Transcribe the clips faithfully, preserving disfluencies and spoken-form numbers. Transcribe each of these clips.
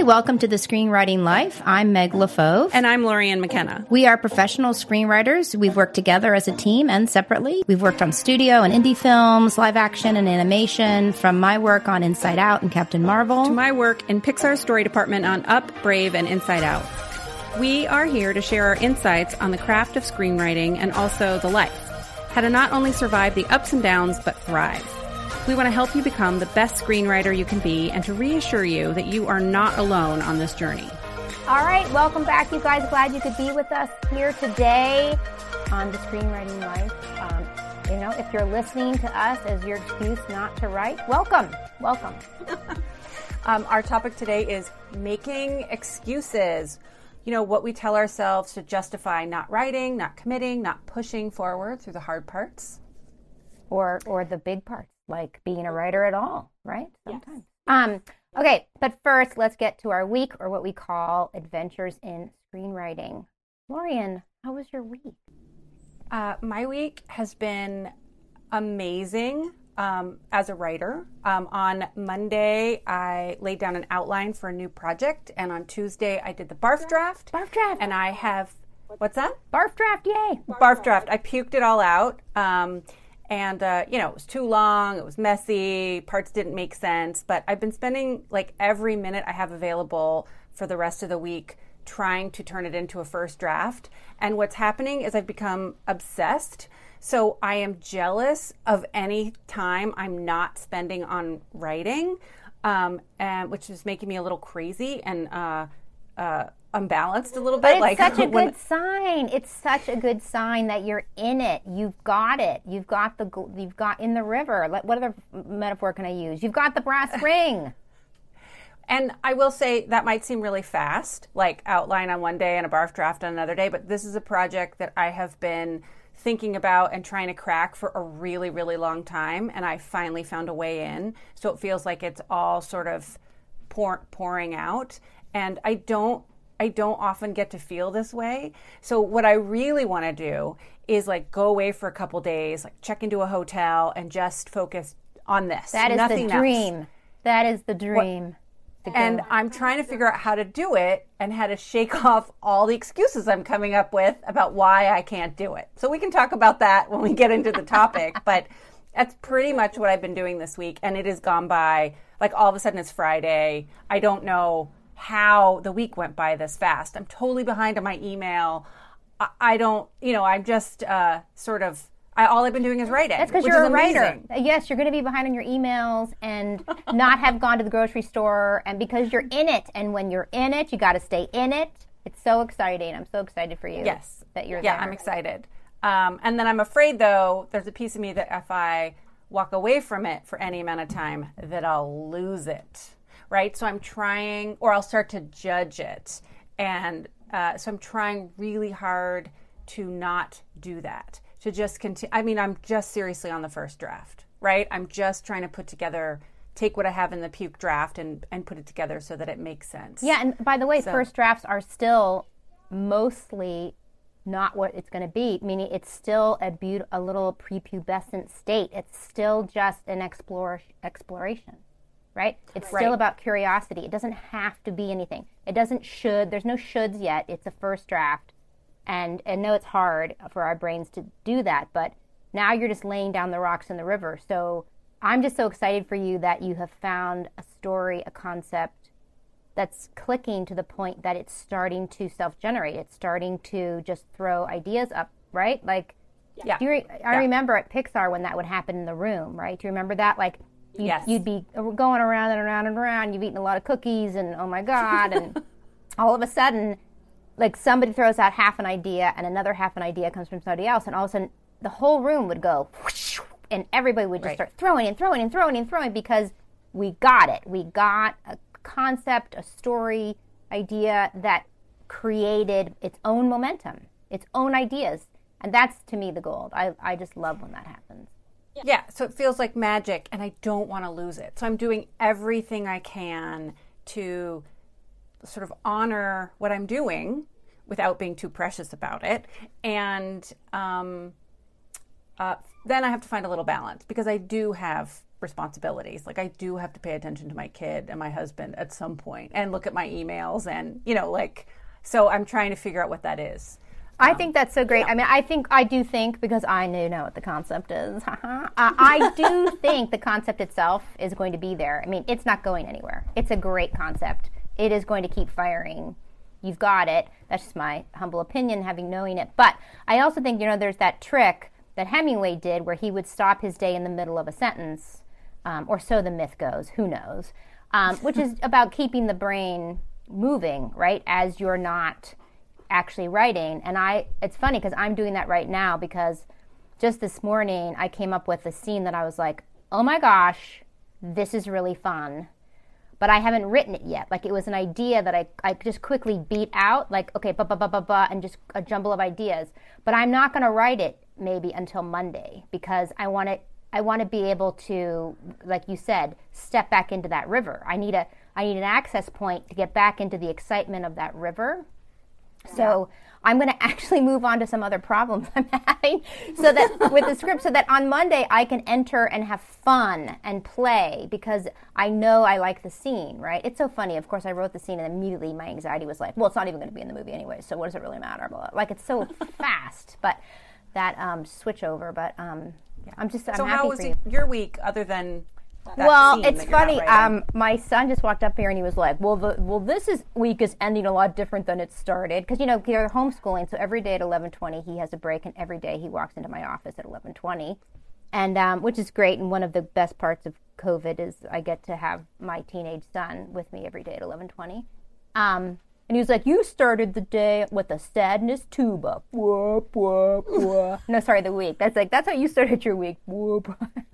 welcome to The Screenwriting Life. I'm Meg LaFauve. And I'm Lorianne McKenna. We are professional screenwriters. We've worked together as a team and separately. We've worked on studio and indie films, live action and animation, from my work on Inside Out and Captain Marvel to my work in Pixar's story department on Up, Brave, and Inside Out. We are here to share our insights on the craft of screenwriting and also the life. How to not only survive the ups and downs, but thrive. We want to help you become the best screenwriter you can be and to reassure you that you are not alone on this journey. All right, welcome back, you guys. Glad you could be with us here today on The Screenwriting Life. Um, you know, if you're listening to us as your excuse not to write, welcome, welcome. um, our topic today is making excuses. You know, what we tell ourselves to justify not writing, not committing, not pushing forward through the hard parts. Or or the big parts, like being a writer at all, right? Sometimes. Yes. Um, okay, but first, let's get to our week, or what we call Adventures in Screenwriting. Lorianne, how was your week? Uh, my week has been amazing um, as a writer. Um, on Monday, I laid down an outline for a new project, and on Tuesday, I did the barf draft. Barf draft. And I have, what's that? Barf draft, yay. Barf, barf draft. I puked it all out. Um, And, uh, you know, it was too long, it was messy, parts didn't make sense, but I've been spending like every minute I have available for the rest of the week trying to turn it into a first draft. And what's happening is I've become obsessed. So I am jealous of any time I'm not spending on writing, um, and which is making me a little crazy and uh, uh, unbalanced a little bit. But it's like such a when, good sign. It's such a good sign that you're in it. You've got it. You've got the. You've got in the river. Like, what other metaphor can I use? You've got the brass ring. And I will say that might seem really fast, like outline on one day and a barf draft on another day. But this is a project that I have been thinking about and trying to crack for a really, really long time. And I finally found a way in. So it feels like it's all sort of pour, pouring out. And I don't. I don't often get to feel this way. So what I really want to do is like go away for a couple days, like check into a hotel and just focus on this. That is Nothing the dream. Else. That is the dream. And I'm trying to figure out how to do it and how to shake off all the excuses I'm coming up with about why I can't do it. So we can talk about that when we get into the topic. But that's pretty much what I've been doing this week. And it has gone by, like all of a sudden it's Friday. I don't know how the week went by this fast. I'm totally behind on my email. I, I don't, you know, I'm just uh, sort of, I, all I've been doing is writing. That's because you're a writer. Yes, you're going to be behind on your emails and not have gone to the grocery store, and because you're in it. And when you're in it, you got to stay in it. It's so exciting. I'm so excited for you. Yes. That you're yeah, there. I'm excited. Um, and then I'm afraid, though, there's a piece of me that if I walk away from it for any amount of time, that I'll lose it. Right? So I'm trying, or I'll start to judge it. And uh, so I'm trying really hard to not do that. To just continue. I mean, I'm just seriously on the first draft, right? I'm just trying to put together, take what I have in the puke draft and, and put it together so that it makes sense. Yeah, and by the way, so, first drafts are still mostly not what it's going to be, meaning it's still a, be- a little prepubescent state. It's still just an explore- exploration. Right? It's still right. about curiosity. It doesn't have to be anything. It doesn't should. There's no shoulds yet. It's a first draft. And I know it's hard for our brains to do that, but now you're just laying down the rocks in the river. So I'm just so excited for you that you have found a story, a concept that's clicking to the point that it's starting to self-generate. It's starting to just throw ideas up, right? Like, yeah. do you re- I yeah. remember at Pixar when that would happen in the room, right? Do you remember that? Like, You'd, yes. you'd be going around and around and around. You've eaten a lot of cookies, and oh my God. And all of a sudden, like somebody throws out half an idea, and another half an idea comes from somebody else, and all of a sudden, the whole room would go, whoosh, and everybody would just right. start throwing and throwing and throwing and throwing because we got it. We got a concept, a story, idea that created its own momentum, its own ideas. And that's, to me, the gold. I, I just love when that happens. Yeah, so it feels like magic, and I don't want to lose it. So I'm doing everything I can to sort of honor what I'm doing without being too precious about it. And um, uh, then I have to find a little balance because I do have responsibilities. Like I do have to pay attention to my kid and my husband at some point and look at my emails and, you know, like, so I'm trying to figure out what that is. I think that's so great. Yeah. I mean, I think, I do think, because I do know what the concept is, uh, I do think the concept itself is going to be there. I mean, it's not going anywhere. It's a great concept. It is going to keep firing. You've got it. That's just my humble opinion, having knowing it. But I also think, you know, there's that trick that Hemingway did where he would stop his day in the middle of a sentence, um, or so the myth goes, who knows, um, which is about keeping the brain moving, right, as you're not actually writing. And I, it's funny because I'm doing that right now, because just this morning I came up with a scene that I was like, oh my gosh, this is really fun. But I haven't written it yet. Like, it was an idea that I, I just quickly beat out, like, okay, ba ba ba ba ba, and just a jumble of ideas. But I'm not going to write it maybe until Monday, because I want to I want to be able to, like you said, step back into that river. I need a I need an access point to get back into the excitement of that river. So I'm going to actually move on to some other problems I'm having, so that with the script, so that on Monday I can enter and have fun and play, because I know I like the scene, right? It's so funny. Of course, I wrote the scene and immediately my anxiety was like, well, it's not even going to be in the movie anyway, so what does it really matter? Like, it's so fast, but that um, switch over. But um, yeah, I'm just, I'm so happy how was for you. your week other than that well, scene it's that you're funny. not writing? Um, my son just walked up here and he was like, "Well, the well, this is week is ending a lot different than it started, because you know they're homeschooling. So every day at eleven twenty he has a break, and every day he walks into my office at eleven twenty, and um, which is great. And one of the best parts of COVID is I get to have my teenage son with me every day at eleven twenty. Um, and he was like, "You started the day with a sadness tuba." Whoop, whoop, whoop. No, sorry, the week. That's like that's how you started your week. Whoop.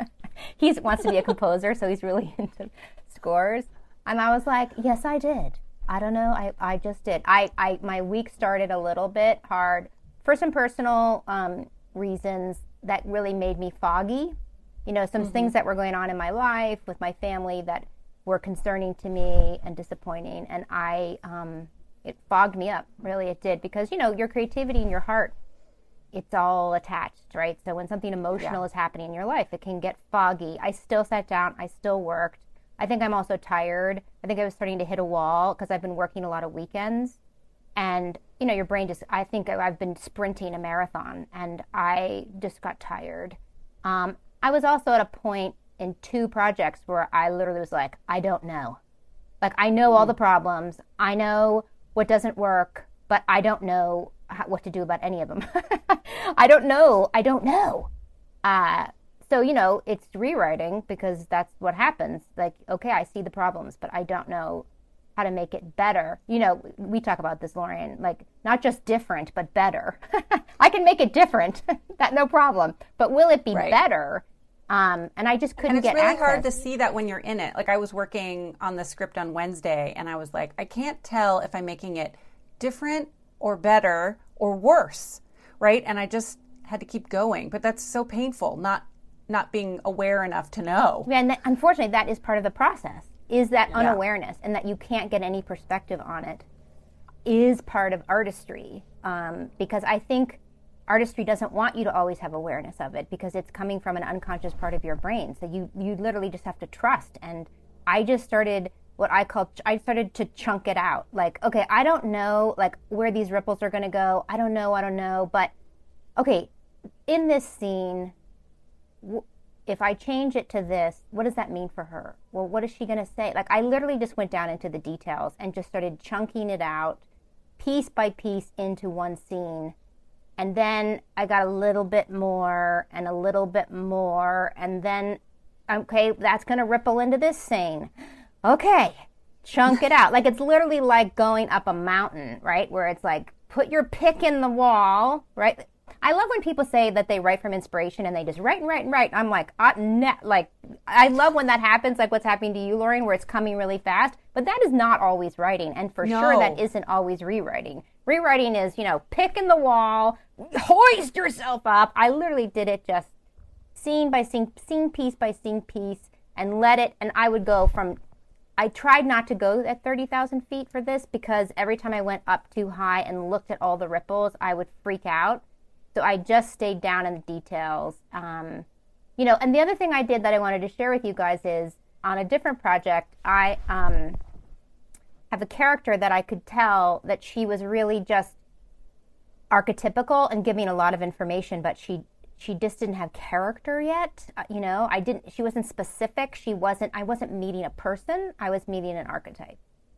He wants to be a composer, so he's really into scores. And I was like, yes, I did. I don't know. I, I just did. I, I my week started a little bit hard for some personal um, reasons that really made me foggy. You know, some mm-hmm. things that were going on in my life with my family that were concerning to me and disappointing. And I, um, it fogged me up. Really, it did. Because, you know, your creativity and your heart, it's all attached, right? So when something emotional yeah. is happening in your life, it can get foggy. I still sat down. I still worked. I think I'm also tired. I think I was starting to hit a wall because I've been working a lot of weekends. And, you know, your brain just, I think I've been sprinting a marathon and I just got tired. Um, I was also at a point in two projects where I literally was like, I don't know. Like, I know mm-hmm. all the problems. I know what doesn't work, but I don't know how, what to do about any of them. I don't know. I don't know. Uh, so, you know, it's rewriting because that's what happens. Like, okay, I see the problems, but I don't know how to make it better. You know, we talk about this, Lauren, like not just different, but better. I can make it different. That no problem. But will it be right. better? Um, and I just couldn't get access. And it's really hard to see that when you're in it. Like I was working on the script on Wednesday and I was like, I can't tell if I'm making it different or better or worse, right? And I just had to keep going. But that's so painful, not not being aware enough to know. And that, unfortunately, that is part of the process, is that yeah. unawareness, and that you can't get any perspective on it is part of artistry. Um, because I think artistry doesn't want you to always have awareness of it because it's coming from an unconscious part of your brain. So you, you literally just have to trust. And I just started what I call, I started to chunk it out. Like, okay, I don't know like where these ripples are going to go. I don't know. I don't know. But okay, in this scene, if I change it to this, what does that mean for her? Well, what is she going to say? Like, I literally just went down into the details and just started chunking it out piece by piece into one scene. And then I got a little bit more and a little bit more. And then, okay, that's going to ripple into this scene. Okay, chunk it out. Like, it's literally like going up a mountain, right? Where it's like, put your pick in the wall, right? I love when people say that they write from inspiration and they just write and write and write. I'm like, uh, ne- like, I love when that happens, like what's happening to you, Lauren, where it's coming really fast. But that is not always writing. And for no. sure, that isn't always rewriting. Rewriting is, you know, pick in the wall, hoist yourself up. I literally did it just scene by scene, scene piece by scene piece, and let it, and I would go from, I tried not to go at thirty thousand feet for this because every time I went up too high and looked at all the ripples, I would freak out. So I just stayed down in the details. Um, You know, and the other thing I did that I wanted to share with you guys is on a different project, I um, have a character that I could tell that she was really just archetypical and giving a lot of information, but she she just didn't have character yet. Uh, you know, I didn't. She wasn't specific. She wasn't. I wasn't meeting a person. I was meeting an archetype.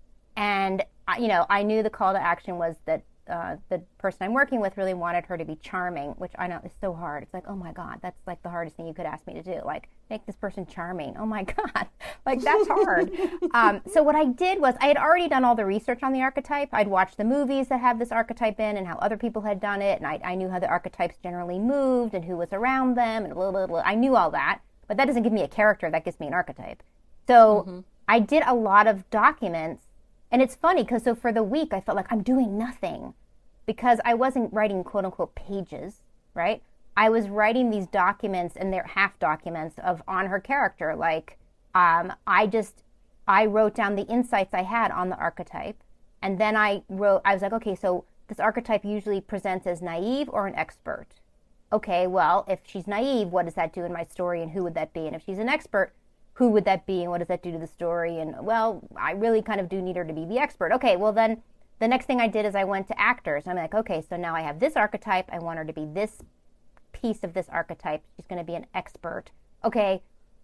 And uh, you know, I knew the call to action was that uh, the person I'm working with really wanted her to be charming, which I know is so hard. It's like, oh my God, that's like the hardest thing you could ask me to do. Like, make this person charming. Oh my God, like that's hard. um, so what I did was I had already done all the research on the archetype. I'd watched the movies that had this archetype in and how other people had done it, and I, I knew how the archetypes generally moved and who was around them and blah, blah, blah. I knew all that, but that doesn't give me a character. That gives me an archetype. So mm-hmm. I did a lot of documents. And it's funny because so for the week, I felt like I'm doing nothing because I wasn't writing quote unquote pages, right? I was writing these documents and they're half documents of on her character. Like um, I just, I wrote down the insights I had on the archetype. And then I wrote, I was like, okay, so this archetype usually presents as naive or an expert. Okay, well, if she's naive, what does that do in my story and who would that be? And if she's an expert, who would that be and what does that do to the story? And, well, I really kind of do need her to be the expert. Okay, well, then the next thing I did is I went to actors. I'm like, okay, so now I have this archetype. I want her to be this piece of this archetype. She's going to be an expert. Okay,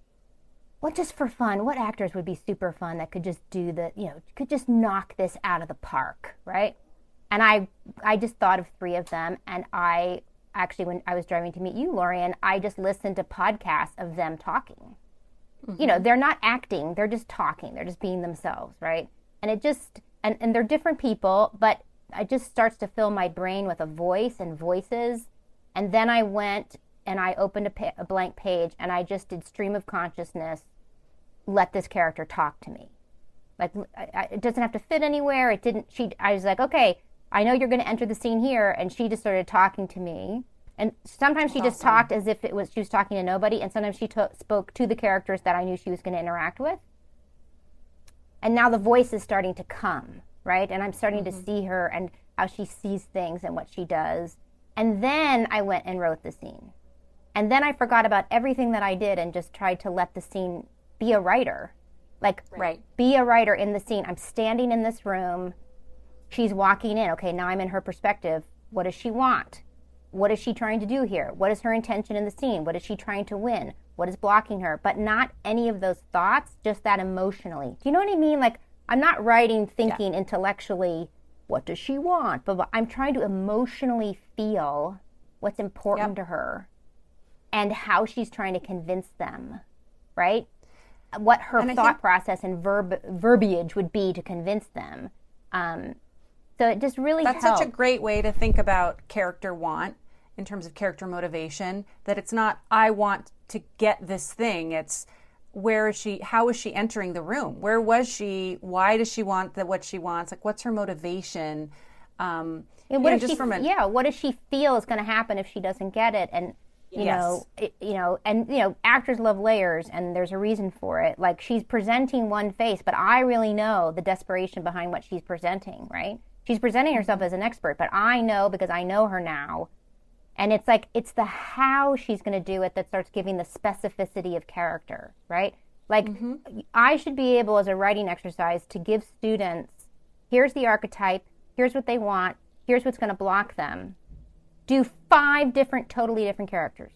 what just for fun, what actors would be super fun that could just do the, you know, could just knock this out of the park, right? And I, I just thought of three of them. And I actually, when I was driving to meet you, Lorian, I just listened to podcasts of them talking. You know, they're not acting, they're just talking, they're just being themselves, right? And it just, and, and they're different people, but it just starts to fill my brain with a voice and voices. And then I went and I opened a, pa- a blank page and I just did stream of consciousness, let this character talk to me. Like, I, I, it doesn't have to fit anywhere. It didn't, she, I was like, okay, I know you're going to enter the scene here. And she just started talking to me. And sometimes she That's just awesome. talked as if it was she was talking to nobody, and sometimes she to- spoke to the characters that I knew she was going to interact with. And now the voice is starting to come, right? And I'm starting mm-hmm. to see her and how she sees things and what she does. And then I went and wrote the scene. And then I forgot about everything that I did and just tried to let the scene be a writer. Like, right. be a writer in the scene. I'm standing in this room. She's walking in. Okay, now I'm in her perspective. What does she want? What is she trying to do here? What is her intention in the scene? What is she trying to win? What is blocking her? But not any of those thoughts, just that emotionally. Do you know what I mean? Like, I'm not writing, thinking yeah. intellectually, what does she want? But I'm trying to emotionally feel what's important yep. to her and how she's trying to convince them, right? What her and thought think- process and verb- verbiage would be to convince them. Um, so it just really That's helped. such a great way to think about character want in terms of character motivation, that it's not, I want to get this thing. It's, where is she, how is she entering the room? Where was she? Why does she want the, what she wants? Like, what's her motivation? Um, and what you know, does just she, from a, yeah, what does she feel is going to happen if she doesn't get it? And, you yes. know, it, you know, and, you know, actors love layers and there's a reason for it. Like, she's presenting one face, but I really know the desperation behind what she's presenting, right? She's presenting herself as an expert, but I know because I know her now. And it's like, it's the how she's going to do it that starts giving the specificity of character, right? Like, mm-hmm. I should be able, as a writing exercise, to give students, here's the archetype, here's what they want, here's what's going to block them. Do five different, totally different characters.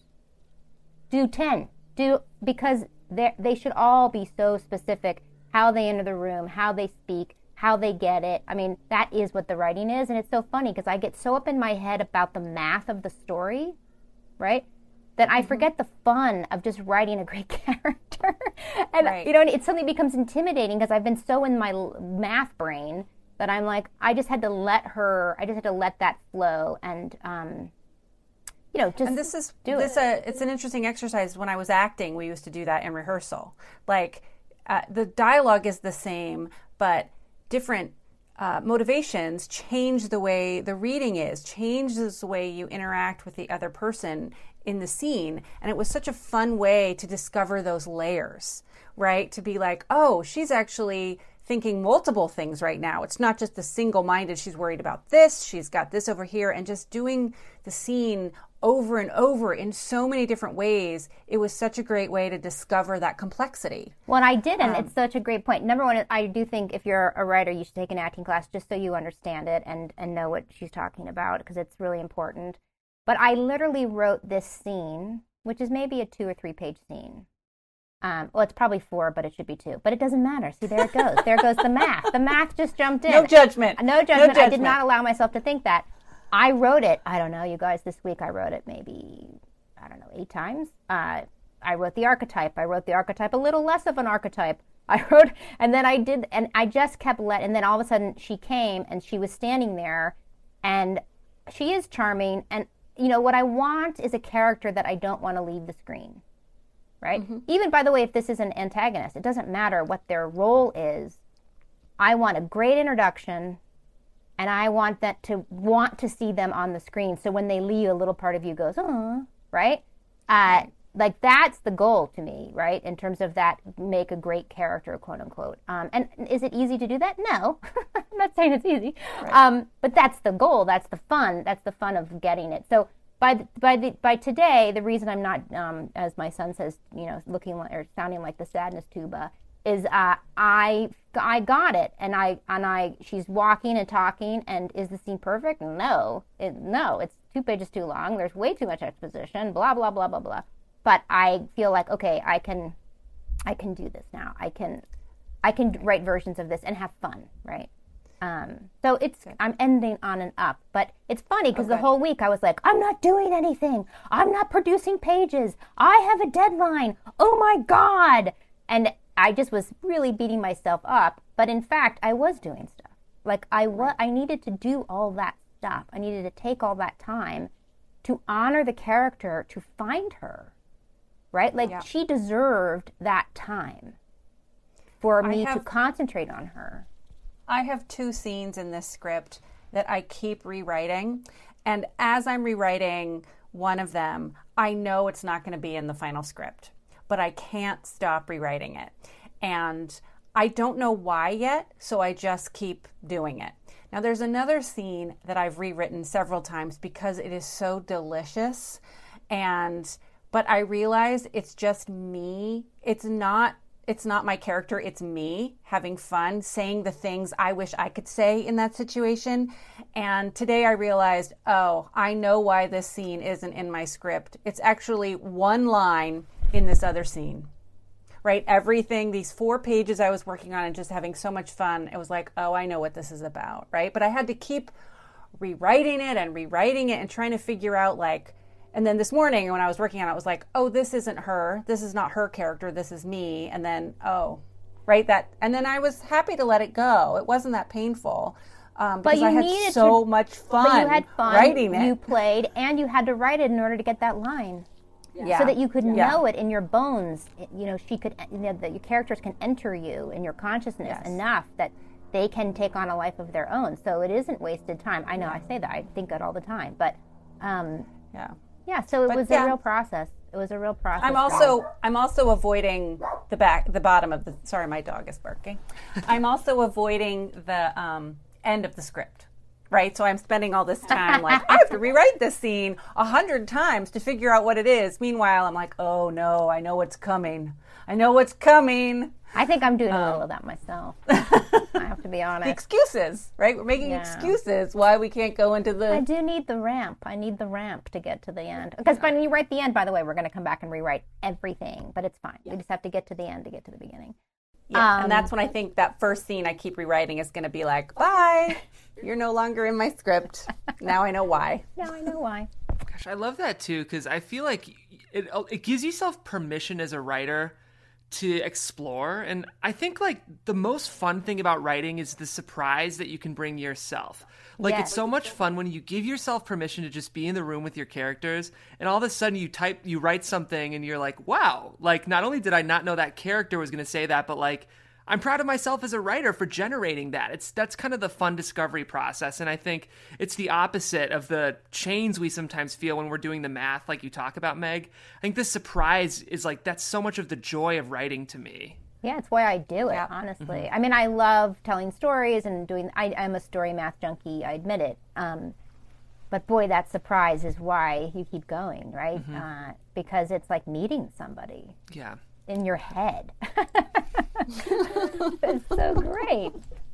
Do ten. Do, because they should all be so specific, how they enter the room, how they speak, how they get it. I mean, that is what the writing is. And it's so funny because I get so up in my head about the math of the story, right? That I mm-hmm. forget the fun of just writing a great character. and, right. you know, it suddenly becomes intimidating because I've been so in my math brain that I'm like, I just had to let her, I just had to let that flow and, um, you know, just and this is, do this it. Uh, it's an interesting exercise. When I was acting, we used to do that in rehearsal. Like, uh, the dialogue is the same, but different uh, motivations change the way the reading is, changes the way you interact with the other person in the scene. And it was such a fun way to discover those layers, right? To be like, oh, she's actually thinking multiple things right now. It's not just a single-minded, she's worried about this, she's got this over here, and just doing the scene over and over in so many different ways. It was such a great way to discover that complexity. Well, I did, and Um, it's such a great point. Number one, I do think if you're a writer, you should take an acting class just so you understand it and, and know what she's talking about, because it's really important. But I literally wrote this scene, which is maybe a two or three page scene. Um, well, it's probably four, but it should be two. But it doesn't matter. See, there it goes. There goes the math. The math just jumped in. No judgment. No judgment. No judgment. I did not allow myself to think that. I wrote it, I don't know, you guys, this week I wrote it maybe, I don't know, eight times. Uh, I wrote the archetype. I wrote the archetype, a little less of an archetype. I wrote, and then I did, and I just kept let, and then all of a sudden she came and she was standing there, and she is charming. And, you know, what I want is a character that I don't want to leave the screen. Right? Mm-hmm. Even, by the way, if this is an antagonist, it doesn't matter what their role is. I want a great introduction, and I want that to want to see them on the screen. So when they leave, a little part of you goes, oh, right? Uh, like, that's the goal to me, right? In terms of that, make a great character, quote unquote. Um, and is it easy to do that? No. I'm not saying it's easy. Right. Um, but that's the goal. That's the fun. That's the fun of getting it. So By the, by the by today, the reason I'm not, um, as my son says, you know, looking like, or sounding like the sadness tuba, is uh, I I got it, and I and I she's walking and talking, and is the scene perfect? No, it, no, it's two pages too long. There's way too much exposition. Blah blah blah blah blah. But I feel like, okay, I can I can do this now. I can I can write versions of this and have fun, right? Um, so it's, I'm ending on an up, but it's funny because okay. the whole week I was like, I'm not doing anything. I'm not producing pages. I have a deadline. Oh my God. And I just was really beating myself up. But in fact, I was doing stuff. Like I wa- I needed to do all that stuff. I needed to take all that time to honor the character, to find her, right? Like yeah. she deserved that time for me have- to concentrate on her. I have two scenes in this script that I keep rewriting. And as I'm rewriting one of them, I know it's not going to be in the final script, but I can't stop rewriting it. And I don't know why yet, so I just keep doing it. Now, there's another scene that I've rewritten several times because it is so delicious. And, but I realize it's just me. It's not It's not my character, it's me having fun, saying the things I wish I could say in that situation. And today I realized, oh, I know why this scene isn't in my script. It's actually one line in this other scene, right? Everything, these four pages I was working on and just having so much fun, it was like, oh, I know what this is about, right? But I had to keep rewriting it and rewriting it and trying to figure out, like, and then this morning when I was working on it, I was like, oh, this isn't her. This is not her character. This is me. And then, oh, right, that. And then I was happy to let it go. It wasn't that painful um, because I had so to, much fun, but you had fun writing it. You played, and you had to write it in order to get that line. Yeah. So that you could yeah. know it in your bones. You know, she could, you know, that your characters can enter you in your consciousness yes. enough that they can take on a life of their own. So it isn't wasted time. I know I say that. I think that all the time. But, um, yeah. Yeah, so it but, was yeah. a real process. It was a real process. I'm also I'm also avoiding the back, the bottom of the. Sorry, my dog is barking. I'm also avoiding the um, end of the script, right? So I'm spending all this time like I have to rewrite this scene a hundred times to figure out what it is. Meanwhile, I'm like, oh no, I know what's coming. I know what's coming. I think I'm doing um, a little of that myself. I have to be honest. The excuses, right? We're making yeah. excuses why we can't go into the... I do need the ramp. I need the ramp to get to the end. Because when you write the end, by the way, we're going to come back and rewrite everything. But it's fine. Yeah. We just have to get to the end to get to the beginning. Yeah, um, and that's when I think that first scene I keep rewriting is going to be like, bye, you're no longer in my script. Now I know why. Now I know why. Gosh, I love that too, because I feel like it, it gives yourself permission as a writer to explore. And I think like the most fun thing about writing is the surprise that you can bring yourself. Like yes. It's so much fun when you give yourself permission to just be in the room with your characters, and all of a sudden you type, you write something and you're like, wow, like not only did I not know that character was going to say that, but like I'm proud of myself as a writer for generating that. It's that's kind of the fun discovery process. And I think it's the opposite of the chains we sometimes feel when we're doing the math, like you talk about, Meg. I think this surprise is like, that's so much of the joy of writing to me. Yeah, it's why I do it, Yeah. honestly. Mm-hmm. I mean, I love telling stories and doing, I, I'm a story math junkie, I admit it. Um, but boy, that surprise is why you keep going, right? Mm-hmm. Uh, because it's like meeting somebody Yeah. in your head. It's so great.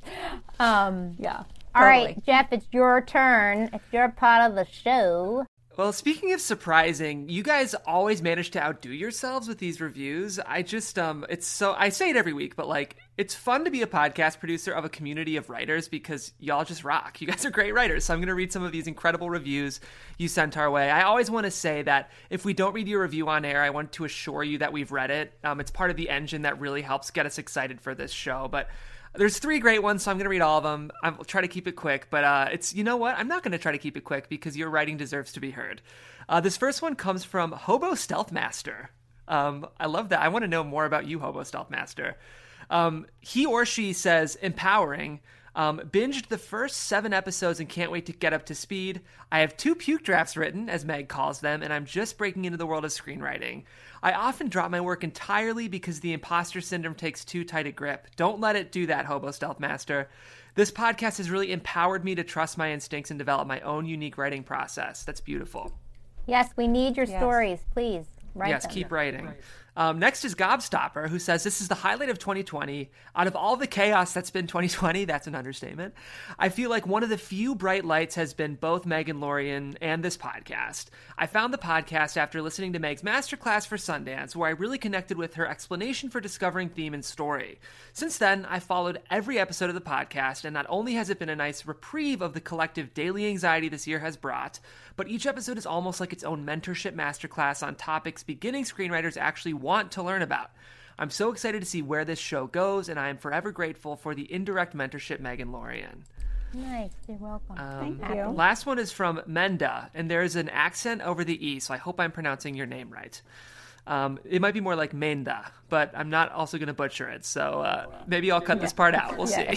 Um, Yeah. all right, totally. Jeff, it's your turn. It's your part of the show. Well, speaking of surprising, you guys always manage to outdo yourselves with these reviews. I just, um, it's so, I say it every week, but like, it's fun to be a podcast producer of a community of writers because y'all just rock. You guys are great writers. So I'm going to read some of these incredible reviews you sent our way. I always want to say that if we don't read your review on air, I want to assure you that we've read it. Um, it's part of the engine that really helps get us excited for this show. But there's three great ones, so I'm going to read all of them. I'll try to keep it quick, but uh, it's, you know what? I'm not going to try to keep it quick because your writing deserves to be heard. Uh, this first one comes from Hobo Stealth Master. Um, I love that. I want to know more about you, Hobo Stealth Master. Um, he or she says, empowering. Um, binged the first seven episodes and can't wait to get up to speed. I have two puke drafts written, as Meg calls them, and I'm just breaking into the world of screenwriting. I often drop my work entirely because the imposter syndrome takes too tight a grip. Don't let it do that, Hobo Stealth Master. This podcast has really empowered me to trust my instincts and develop my own unique writing process. That's beautiful. Yes, we need your Yes. stories, please. Write Yes, them. keep writing. Um, next is Gobstopper, who says, this is the highlight of twenty twenty. Out of all the chaos that's been twenty twenty, that's an understatement. I feel like one of the few bright lights has been both Meg and Lorian and this podcast. I found the podcast after listening to Meg's masterclass for Sundance, where I really connected with her explanation for discovering theme and story. Since then, I followed every episode of the podcast, and not only has it been a nice reprieve of the collective daily anxiety this year has brought, but each episode is almost like its own mentorship masterclass on topics beginning screenwriters actually want to learn about. I'm so excited to see where this show goes, and I am forever grateful for the indirect mentorship, Meg and Lorian. Nice, you're welcome. Um, Thank you. Last one is from Menda, and there is an accent over the E, so I hope I'm pronouncing your name right. Um, it might be more like Menda, but I'm not also going to butcher it, so uh, maybe I'll cut this part out. We'll see.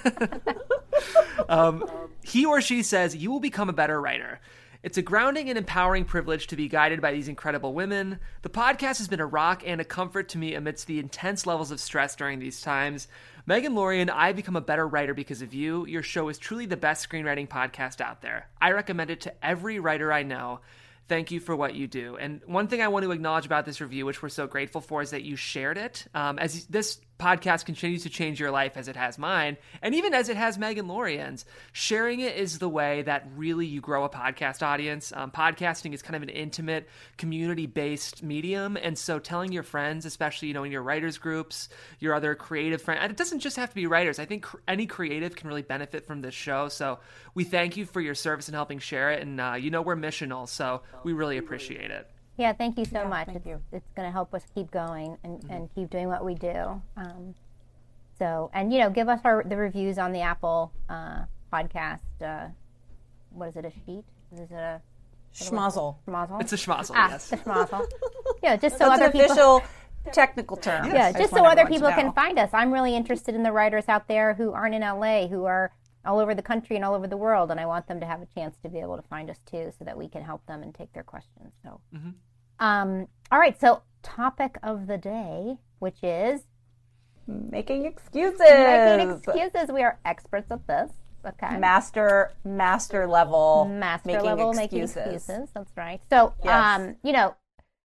um, he or she says, you will become a better writer. It's a grounding and empowering privilege to be guided by these incredible women. The podcast has been a rock and a comfort to me amidst the intense levels of stress during these times. Megan Lorian, I've become a better writer because of you. Your show is truly the best screenwriting podcast out there. I recommend it to every writer I know. Thank you for what you do. And one thing I want to acknowledge about this review, which we're so grateful for, is that you shared it. Um, as this podcast continues to change your life as it has mine, and even as it has Megan Lorian's, sharing it is the way that really you grow a podcast audience. Um, podcasting is kind of an intimate, community-based medium, and so telling your friends, especially, you know, in your writers groups, your other creative friends, and it doesn't just have to be writers. I think cr- any creative can really benefit from this show, so we thank you for your service in helping share it, and uh, you know we're missional, so we really appreciate it. Yeah, thank you so Yeah, much. thank it's you. it's going to help us keep going and, and keep doing what we do. Um, so, and you know, give us our the reviews on the Apple uh, podcast. Uh, what is it? A sheet? Is it a Schmozzle. schmozzle? It's a schmozzle, ah, yes. the schmozzle. Yeah, just so That's other an people. official technical term. Yeah, I just so want other everyone to people can know. find us. I'm really interested in the writers out there who aren't in L A, who are all over the country and all over the world, and I want them to have a chance to be able to find us too, so that we can help them and take their questions. So, Mm-hmm. um, all right. So, topic of the day, which is Making excuses. making excuses. We are experts at this. Okay. Master, master level. Master making level excuses. making excuses. That's right. So, Yes. um, you know,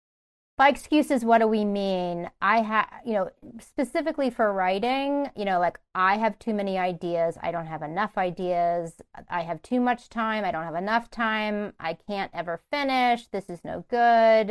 by excuses, what do we mean? I have, you know, specifically for writing, you know, like I have too many ideas. I don't have enough ideas. I have too much time. I don't have enough time. I can't ever finish. This is no good.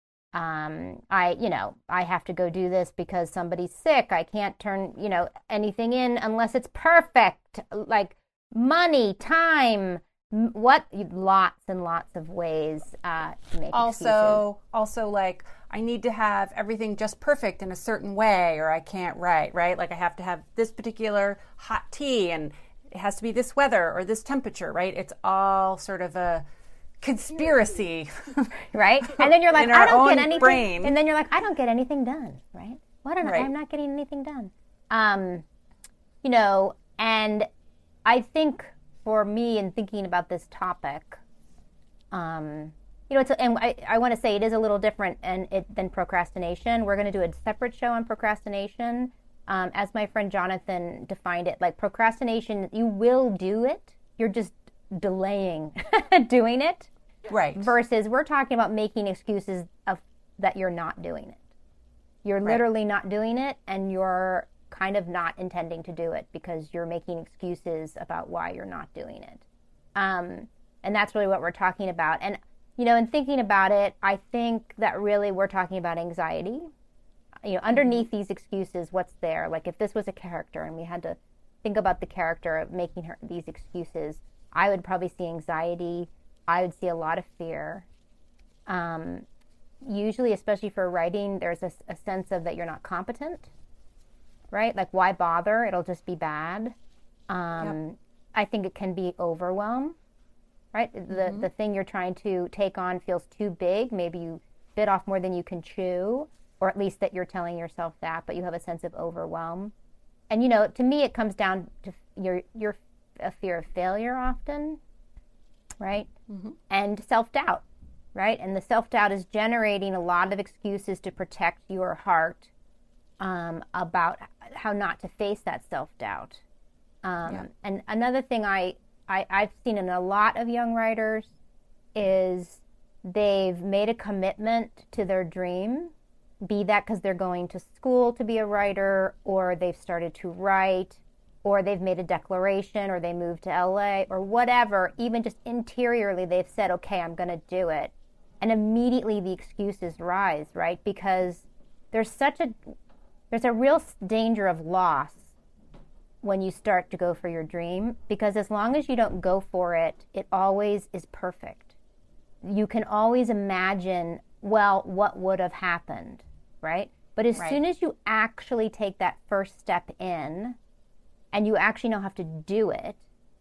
Um, I, you know, I have to go do this because somebody's sick. I can't turn, you know, anything in unless it's perfect. Like money, time, m- what, lots and lots of ways uh, to make excuses. Also, also like I need to have everything just perfect in a certain way, or I can't write. Right? Like I have to have this particular hot tea, and it has to be this weather or this temperature. Right? It's all sort of a conspiracy. Right? And then you're like, In our I don't own get anything. brain. And then you're like, I don't get anything done. Right? What? Am Right. I'm not getting anything done. Um, you know, and I think for me in thinking about this topic, um, you know, it's a, and I, I want to say it is a little different and it than procrastination. We're going to do a separate show on procrastination Um, as my friend Jonathan defined it, like procrastination, you will do it. You're just delaying doing it. Right. Versus we're talking about making excuses of that you're not doing it. You're Right. literally not doing it, and you're kind of not intending to do it because you're making excuses about why you're not doing it. Um, and that's really what we're talking about. And, you know, in thinking about it, I think that really we're talking about anxiety. You know, underneath these excuses, what's there? Like if this was a character and we had to think about the character of making her these excuses, I would probably see anxiety. I would see a lot of fear. Um, usually, especially for writing, there's a, a sense of that you're not competent, right? Like, why bother? It'll just be bad. Um, yep. I think it can be overwhelm, right? Mm-hmm. The the thing you're trying to take on feels too big. Maybe you bit off more than you can chew, or at least that you're telling yourself that, but you have a sense of overwhelm. And, you know, to me, it comes down to your your a fear of failure often, right? Mm-hmm. And self-doubt, right? And the self-doubt is generating a lot of excuses to protect your heart um, about how not to face that self-doubt. Um, yeah. And another thing I, I, I've seen in a lot of young writers is they've made a commitment to their dream, be that because they're going to school to be a writer, or they've started to write, or they've made a declaration, or they moved to L A, or whatever. Even just interiorly, they've said, okay, I'm going to do it. And immediately the excuses rise, right? Because there's such a, there's a real danger of loss when you start to go for your dream, because as long as you don't go for it, it always is perfect. You can always imagine, well, what would have happened, right? But as right. soon as you actually take that first step in, and you actually know how to do it,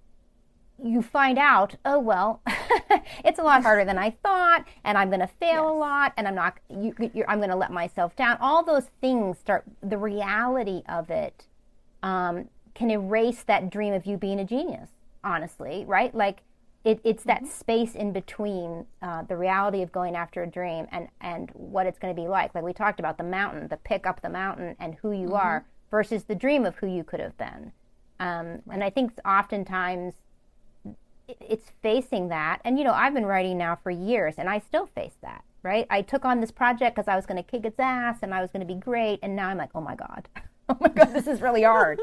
you find out, oh, well, it's a lot harder than I thought, and I'm going to fail yes. a lot, and I'm not, you, you're, I'm going to let myself down. All those things start, the reality of it um, can erase that dream of you being a genius, honestly, right? Like, it, it's that mm-hmm. space in between uh, the reality of going after a dream and, and what it's going to be like. Like we talked about the mountain, the pick up the mountain and who you mm-hmm. are versus the dream of who you could have been. Um, right. And I think oftentimes it's facing that. And, you know, I've been writing now for years, and I still face that, right? I took on this project because I was going to kick its ass, and I was going to be great. And now I'm like, oh, my God. Oh, my God, this is really hard.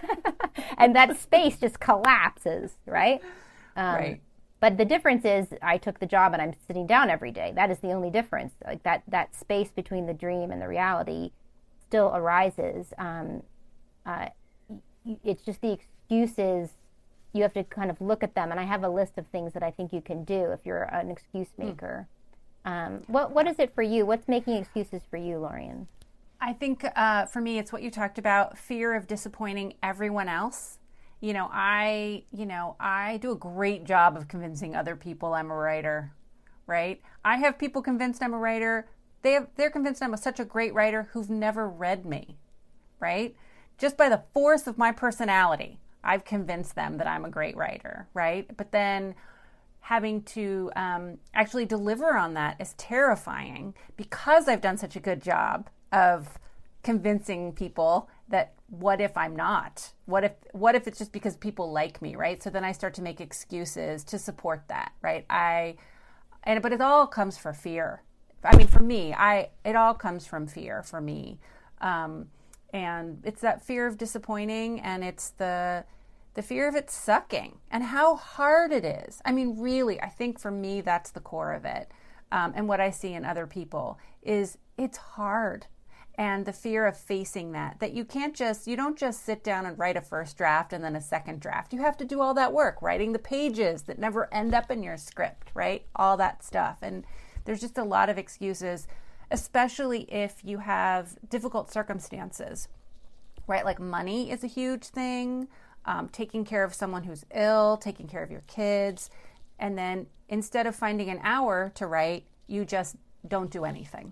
And that space just collapses, right? Um, right. But the difference is I took the job, and I'm sitting down every day. That is the only difference. Like that, that space between the dream and the reality still arises. Um, uh, it's just the excuses. You have to kind of look at them, and I have a list of things that I think you can do if you're an excuse maker. Mm. Um, what what is it for you? What's making excuses for you, Lorien? I think uh, for me, it's what you talked about: fear of disappointing everyone else. You know, I you know I do a great job of convincing other people I'm a writer, right? I have people convinced I'm a writer. They have they're convinced I'm a, such a great writer who've never read me, right? Just by the force of my personality, I've convinced them that I'm a great writer, right? But then having to um, actually deliver on that is terrifying because I've done such a good job of convincing people that what if I'm not? What if what if it's just because people like me, right? So then I start to make excuses to support that, right? I and but it all comes from fear. I mean, for me, I it all comes from fear for me. Um, and it's that fear of disappointing, and it's the the fear of it sucking and how hard it is. I mean, really, I think for me, that's the core of it. Um, and what I see in other people is it's hard. And the fear of facing that, that you can't just, you don't just sit down and write a first draft and then a second draft. You have to do all that work, writing the pages that never end up in your script, right? All that stuff. And there's just a lot of excuses, especially if you have difficult circumstances, right? Like money is a huge thing. Um, taking care of someone who's ill, taking care of your kids, and then instead of finding an hour to write, you just don't do anything.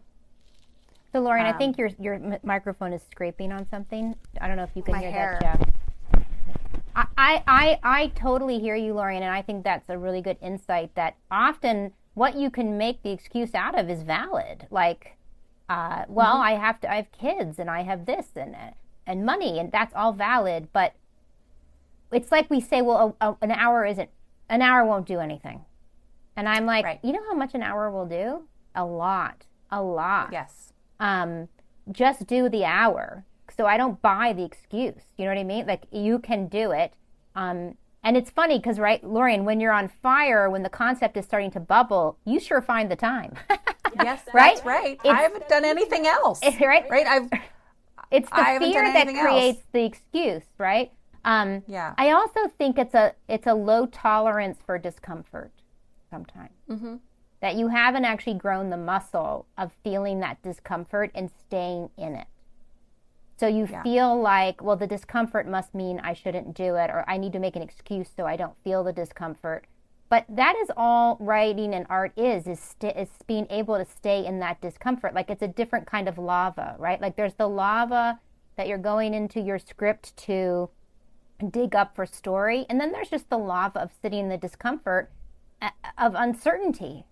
So, Lorien, um, I think your your m- microphone is scraping on something. I don't know if you can my hear hair. that, Jeff. I, I, I, I totally hear you, Lorien, and I think that's a really good insight that often what you can make the excuse out of is valid. Like, uh, well, mm-hmm. I have to, I have kids, and I have this, and and money, and that's all valid. But it's like we say, well, a, a, an hour isn't, an hour won't do anything. And I'm like, right. You know how much an hour will do? A lot, a lot. Yes. Um, just do the hour. So I don't buy the excuse. You know what I mean? Like, you can do it. Um, and it's funny because, right, Lorien, when you're on fire, when the concept is starting to bubble, you sure find the time. Yes, right? That's right. It's, I haven't done anything else. Right? Right? I've, it's the I fear that creates else. the excuse, right? Um, yeah. I also think it's a it's a low tolerance for discomfort sometimes. Mm-hmm. That you haven't actually grown the muscle of feeling that discomfort and staying in it. So you yeah. feel like, well, the discomfort must mean I shouldn't do it, or I need to make an excuse so I don't feel the discomfort. But that is all writing and art is, is, st- is being able to stay in that discomfort. Like, it's a different kind of lava, right? Like, there's the lava that you're going into your script to dig up for story. And then there's just the lava of sitting in the discomfort of uncertainty,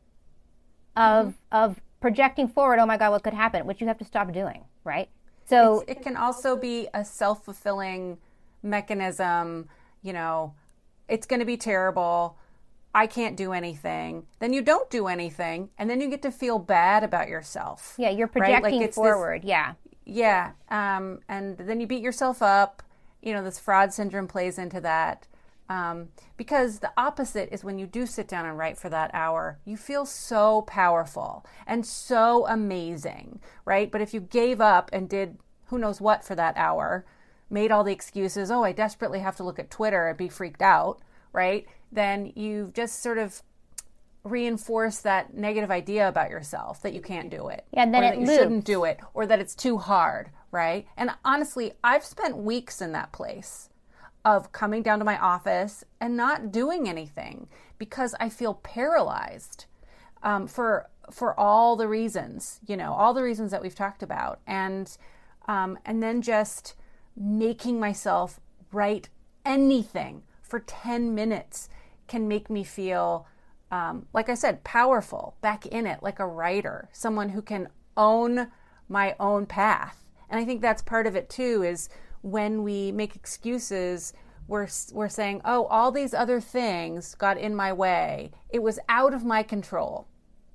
of mm-hmm. of projecting forward, oh my God, what could happen, which you have to stop doing, right? So it's, it can also be a self-fulfilling mechanism. You know, it's going to be terrible. I can't do anything. Then you don't do anything, and then you get to feel bad about yourself. Yeah, you're projecting right? like forward. This, yeah. Yeah. Um, and then you beat yourself up. You know, this fraud syndrome plays into that. Um, because the opposite is when you do sit down and write for that hour, you feel so powerful and so amazing, right? But if you gave up and did who knows what for that hour, made all the excuses, oh, I desperately have to look at Twitter and be freaked out, right? Then you've just sort of reinforced that negative idea about yourself that you can't do it. Yeah, and then or it that you loops. shouldn't do it, or that it's too hard, right? And honestly, I've spent weeks in that place of coming down to my office and not doing anything because I feel paralyzed um, for for all the reasons, you know, all the reasons that we've talked about, and um, and then just making myself write anything for ten minutes can make me feel, um, like I said, powerful, back in it, like a writer, someone who can own my own path. And I think that's part of it too, is when we make excuses, we're, we're saying, oh, all these other things got in my way. It was out of my control,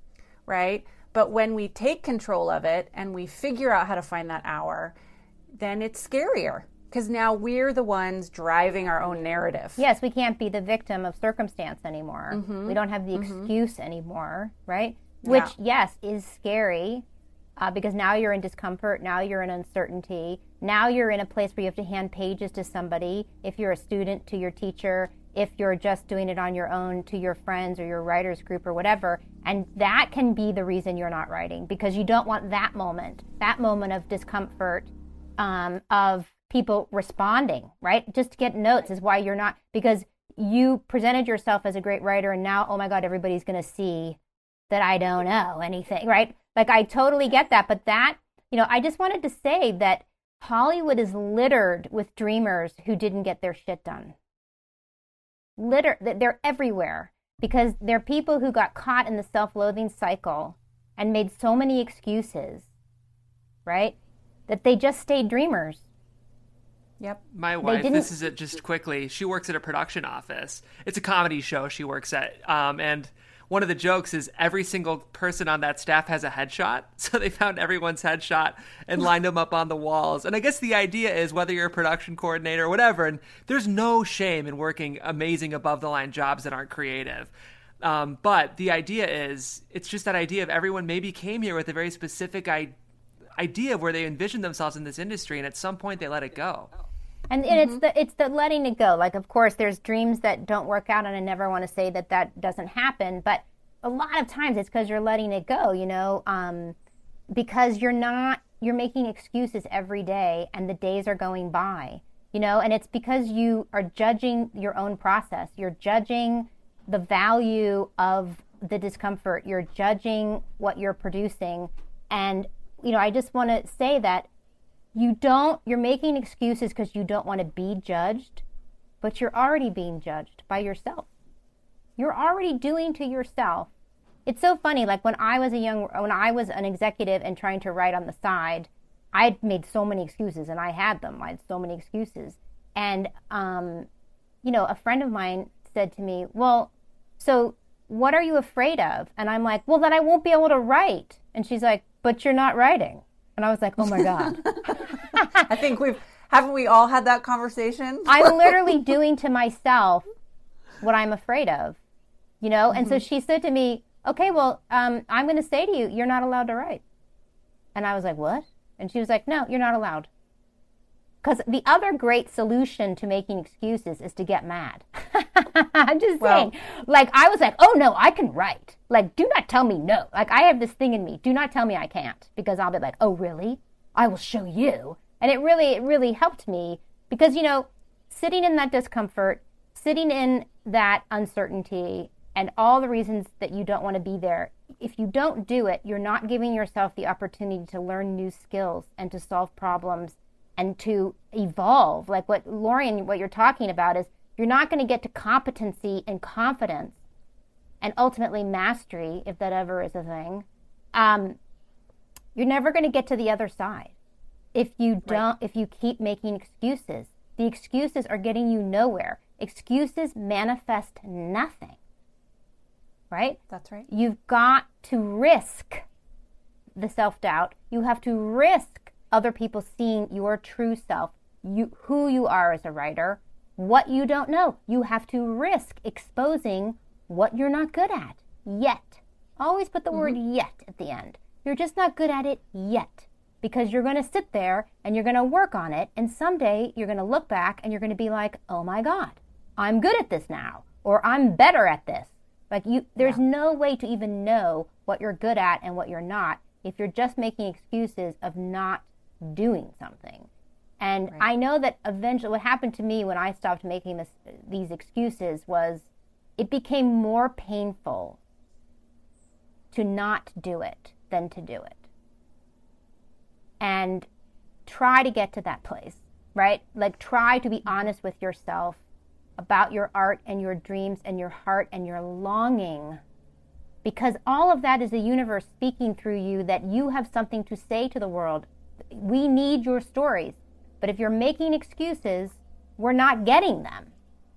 right? But when we take control of it and we figure out how to find that hour, then it's scarier because now we're the ones driving our own narrative. Yes, we can't be the victim of circumstance anymore. Mm-hmm. We don't have the Mm-hmm. excuse anymore, right? Which, Yeah. yes, is scary. Uh, because now you're in discomfort, now you're in uncertainty, now you're in a place where you have to hand pages to somebody, if you're a student, to your teacher, if you're just doing it on your own, to your friends or your writers group or whatever. And that can be the reason you're not writing, because you don't want that moment, that moment of discomfort, um, of people responding, right? Just to get notes is why you're not, because you presented yourself as a great writer and now, oh my God, everybody's going to see that I don't know anything, right? Like, I totally get that. But that, you know, I just wanted to say that Hollywood is littered with dreamers who didn't get their shit done. Litter, they're everywhere because they're people who got caught in the self-loathing cycle and made so many excuses, right? That they just stayed dreamers. Yep. My wife, this is it just quickly. She works at a production office. It's a comedy show she works at. Um, and one of the jokes is every single person on that staff has a headshot. So they found everyone's headshot and lined them up on the walls. And I guess the idea is whether you're a production coordinator or whatever, and there's no shame in working amazing above the line jobs that aren't creative. Um, but the idea is, it's just that idea of everyone maybe came here with a very specific I- idea of where they envisioned themselves in this industry. And at some point they let it go. And, and mm-hmm. it's the it's the letting it go. Like, of course, there's dreams that don't work out, and I never want to say that that doesn't happen. But a lot of times it's because you're letting it go, you know, um, because you're not, you're making excuses every day, and the days are going by, you know, and it's because you are judging your own process. You're judging the value of the discomfort. You're judging what you're producing. And, you know, I just want to say that You don't, you're making excuses because you don't want to be judged, but you're already being judged by yourself. You're already doing to yourself. It's so funny, like when I was a young, when I was an executive and trying to write on the side, I'd made so many excuses, and I had them. I had so many excuses. And, um, you know, a friend of mine said to me, well, so what are you afraid of? And I'm like, well, that I won't be able to write. And she's like, but you're not writing. And I was like, oh my God. I think we've, haven't we all had that conversation? I'm literally doing to myself what I'm afraid of, you know? Mm-hmm. And so she said to me, okay, well, um, I'm going to say to you, you're not allowed to write. And I was like, what? And she was like, no, you're not allowed. Because the other great solution to making excuses is to get mad. I'm just well, saying. Like, I was like, oh, no, I can write. Like, do not tell me no. Like, I have this thing in me. Do not tell me I can't. Because I'll be like, oh, really? I will show you. And it really, it really helped me. Because, you know, sitting in that discomfort, sitting in that uncertainty, and all the reasons that you don't want to be there, if you don't do it, you're not giving yourself the opportunity to learn new skills and to solve problems and to evolve. Like what Lorien, what you're talking about is you're not going to get to competency and confidence and ultimately mastery, if that ever is a thing. Um, you're never going to get to the other side if you don't, right. if you keep making excuses. The excuses are getting you nowhere. Excuses manifest nothing. Right? That's right. You've got to risk the self-doubt. You have to risk other people seeing your true self, you, who you are as a writer, what you don't know. You have to risk exposing what you're not good at yet. Always put the mm-hmm. word yet at the end. You're just not good at it yet, because you're going to sit there and you're going to work on it, and someday you're going to look back and you're going to be like, oh my God, I'm good at this now, or I'm better at this. Like you, there's yeah. no way to even know what you're good at and what you're not if you're just making excuses of not doing something. And right. I know that eventually what happened to me when I stopped making this, these excuses was it became more painful to not do it than to do it. And try to get to that place, right? Like try to be honest with yourself about your art and your dreams and your heart and your longing, because all of that is the universe speaking through you that you have something to say to the world. We need your stories, but if you're making excuses, we're not getting them.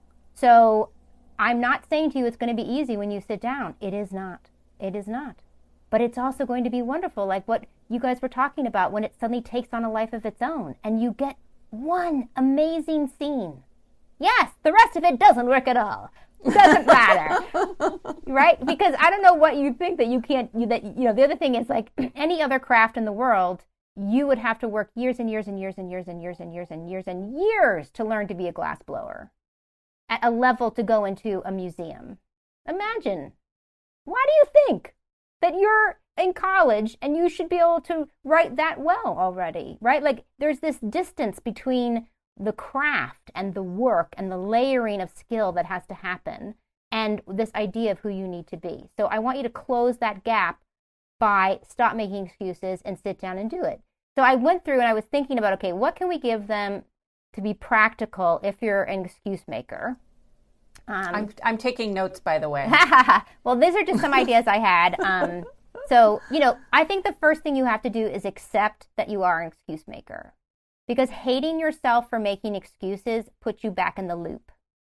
So I'm not saying to you it's going to be easy when you sit down. It is not. It is not. But it's also going to be wonderful, like what you guys were talking about, when it suddenly takes on a life of its own and you get one amazing scene. Yes, the rest of it doesn't work at all. Doesn't matter, right? Because I don't know what you think that you can't. You, that you know, the other thing is like any other craft in the world, you would have to work years and years and years and years and years and years and years and years to learn to be a glass blower at a level to go into a museum. Imagine. Why do you think that you're in college and you should be able to write that well already, right? Like there's this distance between the craft and the work and the layering of skill that has to happen and this idea of who you need to be. So I want you to close that gap by stop making excuses and sit down and do it. So I went through and I was thinking about, okay, what can we give them to be practical if you're an excuse maker? Um, I'm, I'm taking notes, by the way. Well, these are just some ideas I had. Um, so, you know, I think the first thing you have to do is accept that you are an excuse maker. Because hating yourself for making excuses puts you back in the loop,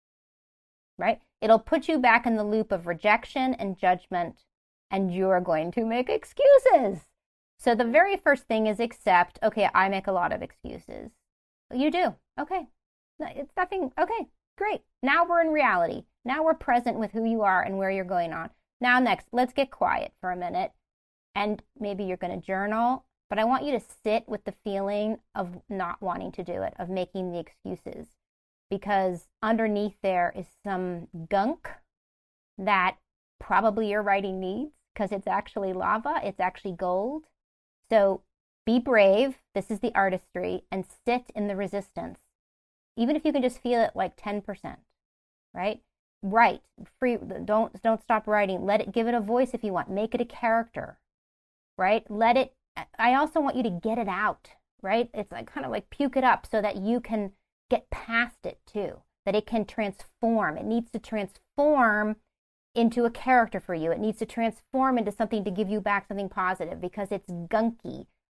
right? It'll put you back in the loop of rejection and judgment, and you're going to make excuses. So the very first thing is accept, okay, I make a lot of excuses. You do. Okay. It's nothing. Okay, great. Now we're in reality. Now we're present with who you are and where you're going on. Now next, let's get quiet for a minute. And maybe you're going to journal. But I want you to sit with the feeling of not wanting to do it, of making the excuses. Because underneath there is some gunk that probably your writing needs, because it's actually lava, it's actually gold. So be brave, this is the artistry, and sit in the resistance. Even if you can just feel it like ten percent, right? Write, free, don't, don't stop writing. Let it, give it a voice if you want. Make it a character, right? Let it, I also want you to get it out, right? It's like kind of like puke it up so that you can get past it too, that it can transform. It needs to transform into a character for you. It needs to transform into something to give you back something positive because it's gunky.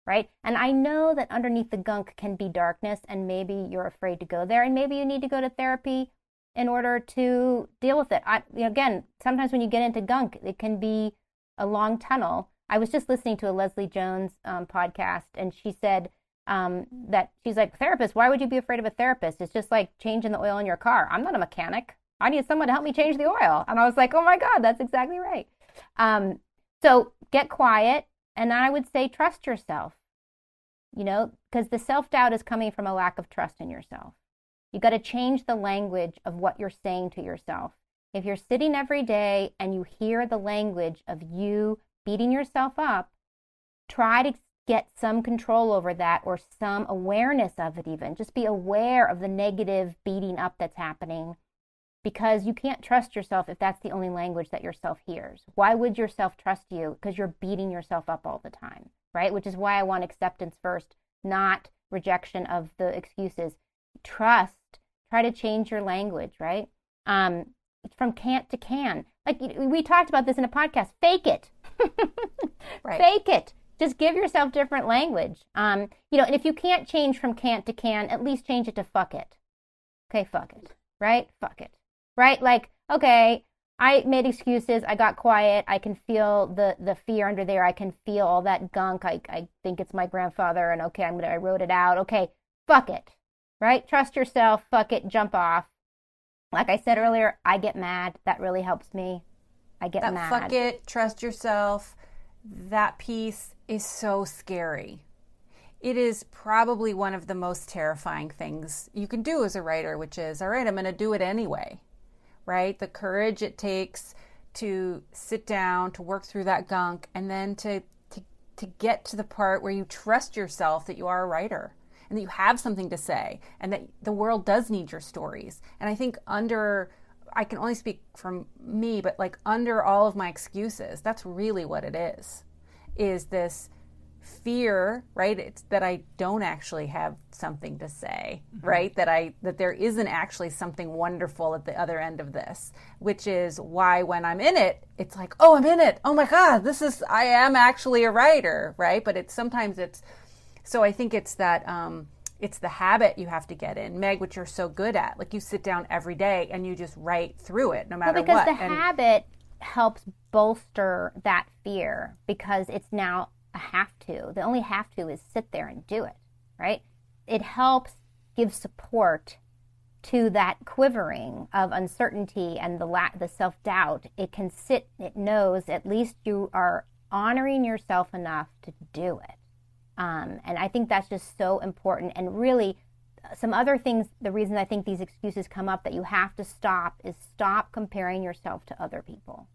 right? And I know that underneath the gunk can be darkness, and maybe you're afraid to go there, and maybe you need to go to therapy in order to deal with it. I, you know, again, sometimes when you get into gunk, it can be a long tunnel. I was just listening to a Leslie Jones um, podcast, and she said um, that she's like, therapist, why would you be afraid of a therapist? It's just like changing the oil in your car. I'm not a mechanic. I need someone to help me change the oil. And I was like, oh my God, that's exactly right. Um, so get quiet. And I would say trust yourself, you know, because the self-doubt is coming from a lack of trust in yourself. You got to change the language of what you're saying to yourself. If you're sitting every day and you hear the language of you beating yourself up, try to get some control over that or some awareness of it even. Just be aware of the negative beating up that's happening, because you can't trust yourself if that's the only language that yourself hears. Why would yourself trust you? Because you're beating yourself up all the time, right? Which is why I want acceptance first, not rejection of the excuses. Trust. Try to change your language, right? Um, from can't to can. Like we talked about this in a podcast. Fake it. Right. Fake it. Just give yourself different language. Um, you know, and if you can't change from can't to can, at least change it to fuck it. Okay, fuck it. Right? Fuck it. Right? Like, okay, I made excuses. I got quiet. I can feel the, the fear under there. I can feel all that gunk. I, I think it's my grandfather, and okay, I'm gonna, I wrote it out. Okay, fuck it. Right? Trust yourself. Fuck it. Jump off. Like I said earlier, I get mad. That really helps me. I get that mad. Fuck it. Trust yourself. That piece is so scary. It is probably one of the most terrifying things you can do as a writer, which is, all right, I'm going to do it anyway. Right? The courage it takes to sit down, to work through that gunk, and then to, to, to get to the part where you trust yourself that you are a writer, and that you have something to say, and that the world does need your stories. And I think under, I can only speak from me, but like under all of my excuses, that's really what it is, is this fear, right? It's that I don't actually have something to say, mm-hmm. right? That I, that there isn't actually something wonderful at the other end of this, which is why when I'm in it, it's like, oh, I'm in it. Oh my God, this is, I am actually a writer, right? But it's sometimes it's, So I think it's that, um, it's the habit you have to get in, Meg, which you're so good at. Like you sit down every day and you just write through it no matter well, because what. Because the and, habit helps bolster that fear, because it's now a have to. The only have to is sit there and do it, right? It helps give support to that quivering of uncertainty and the la- the self-doubt. It can sit, it knows at least you are honoring yourself enough to do it. Um, and I think that's just so important. And really, some other things, the reason I think these excuses come up that you have to stop is stop comparing yourself to other people.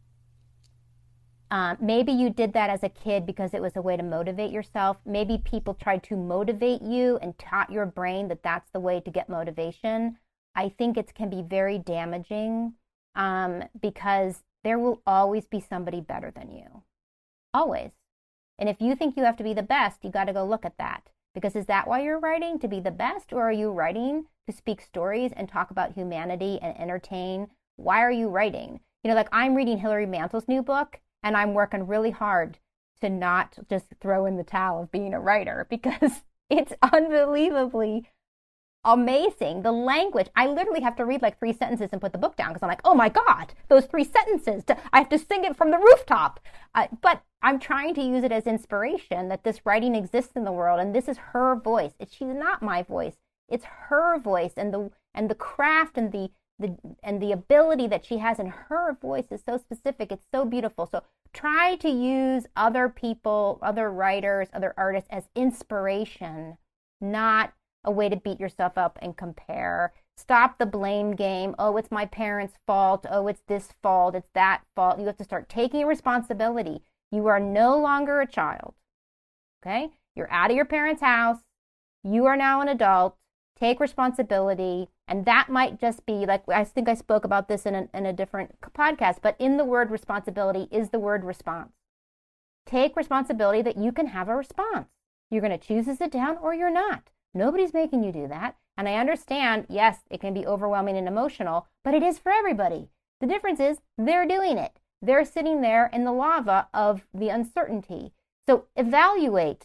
Um, maybe you did that as a kid because it was a way to motivate yourself. Maybe people tried to motivate you and taught your brain that that's the way to get motivation. I think it can be very damaging um, because there will always be somebody better than you. Always. And if you think you have to be the best, you got to go look at that. Because is that why you're writing? To be the best? Or are you writing to speak stories and talk about humanity and entertain? Why are you writing? You know, like I'm reading Hilary Mantel's new book, and I'm working really hard to not just throw in the towel of being a writer, because it's unbelievably amazing. The language, I literally have to read like three sentences and put the book down because I'm like, oh my God, those three sentences, to, I have to sing it from the rooftop. Uh, but I'm trying to use it as inspiration that this writing exists in the world, and this is her voice. It's, she's not my voice. It's her voice, and the and the craft and the the and the ability that she has in her voice is so specific. It's so beautiful. So try to use other people, other writers, other artists as inspiration, not a way to beat yourself up and compare. Stop the blame game. Oh, it's my parents' fault. Oh, it's this fault. It's that fault. You have to start taking responsibility. You are no longer a child. Okay? You're out of your parents' house. You are now an adult. Take responsibility. And that might just be, like, I think I spoke about this in a, in a different podcast, but in the word responsibility is the word response. Take responsibility that you can have a response. You're going to choose to sit down or you're not. Nobody's making you do that. And I understand, yes, it can be overwhelming and emotional, but it is for everybody. The difference is they're doing it. They're sitting there in the lava of the uncertainty. So evaluate,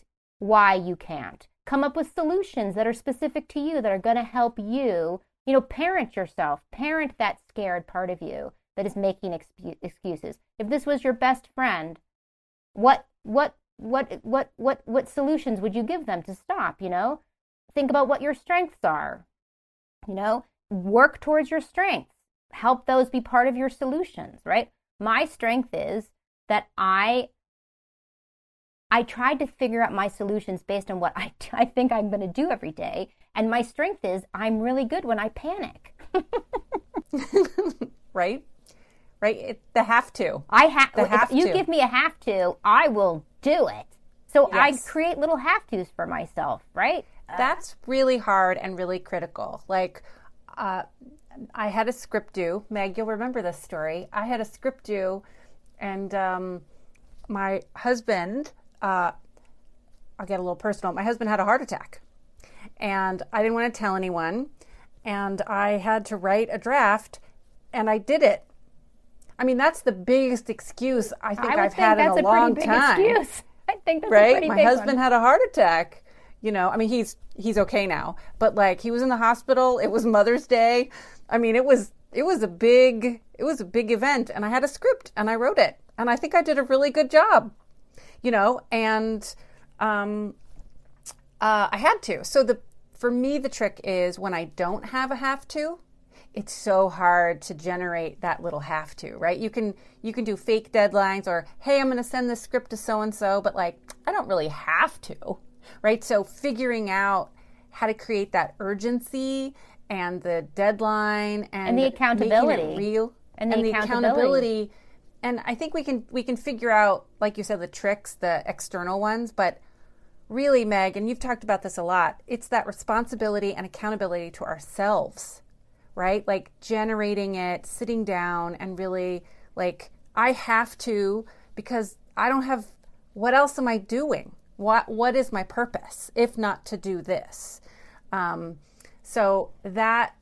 why you can't. Come up with solutions that are specific to you, that are going to help you. You know, parent yourself. Parent that scared part of you that is making excuses. If this was your best friend, what what what what what what solutions would you give them to stop, you know? Think about what your strengths are. You know, work towards your strengths. Help those be part of your solutions, right? My strength is that I I tried to figure out my solutions based on what I, I think I'm going to do every day. And my strength is I'm really good when I panic. Right? Right? It, the have to. I ha- the have if you to. give me a have to, I will do it. So Yes. I create little have tos for myself, right? That's really hard and really critical. Like, uh, I had a script due. Meg, you'll remember this story. I had a script due, and um, my husband, uh, I'll get a little personal. My husband had a heart attack, and I didn't want to tell anyone, and I had to write a draft, and I did it. I mean, that's the biggest excuse I think I would I've think had that's in a, a long pretty big time. excuse. I think that's Right? a pretty My big husband one. had a heart attack. You know, I mean, he's he's okay now, but like he was in the hospital. It was Mother's Day. I mean, it was it was a big it was a big event, and I had a script and I wrote it, and I think I did a really good job. You know, and um, uh, I had to. So the for me, the trick is when I don't have a have to. It's so hard to generate that little have to, right? You can you can do fake deadlines or, hey, I'm going to send this script to so-and-so, but like, I don't really have to, right? So figuring out how to create that urgency and the deadline and, And the accountability. making it real And the accountability. accountability. And I think we can we can figure out, like you said, the tricks, the external ones, but really, Meg, and you've talked about this a lot, it's that responsibility and accountability to ourselves. Right? Like generating it, sitting down and really like, I have to, because I don't have, what else am I doing? What, what is my purpose if not to do this? Um, so that,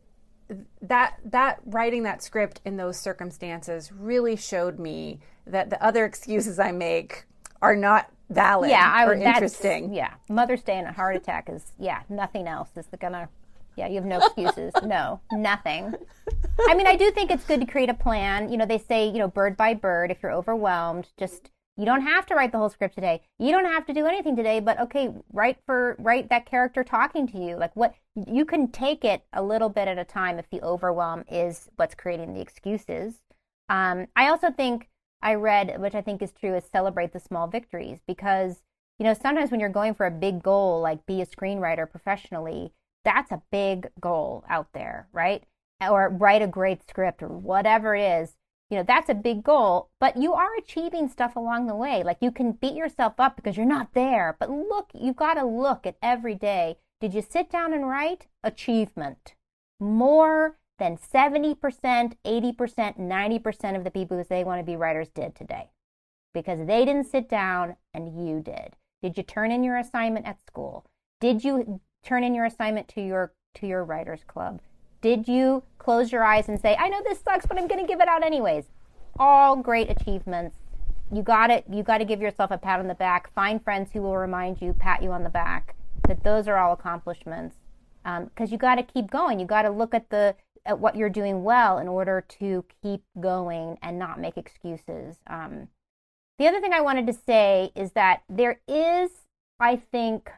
that, that writing that script in those circumstances really showed me that the other excuses I make are not valid yeah, I or would, that's, interesting. Yeah. Mother's Day and a heart attack is, yeah, nothing else is going to, yeah, you have no excuses. No, nothing. I mean, I do think it's good to create a plan. You know, they say, you know, bird by bird, if you're overwhelmed, just, you don't have to write the whole script today. You don't have to do anything today, but okay, write for, write that character talking to you. Like what, you can take it a little bit at a time if the overwhelm is what's creating the excuses. Um, I also think I read, which I think is true, is celebrate the small victories because, you know, sometimes when you're going for a big goal, like be a screenwriter professionally, that's a big goal out there, right? Or write a great script or whatever it is. You know, that's a big goal, but you are achieving stuff along the way. Like you can beat yourself up because you're not there, but look, you've got to look at every day. Did you sit down and write? Achievement. More than seventy percent, eighty percent, ninety percent of the people who say they want to be writers did today because they didn't sit down and you did. Did you turn in your assignment at school? Did you turn in your assignment to your to your writers club? Did you close your eyes and say, I know this sucks, but I'm going to give it out anyways? All great achievements. You got it. You got to give yourself a pat on the back. Find friends who will remind you, pat you on the back, that those are all accomplishments. Because um, you got to keep going. You got to look at the at what you're doing well in order to keep going and not make excuses. Um, the other thing I wanted to say is that there is, I think,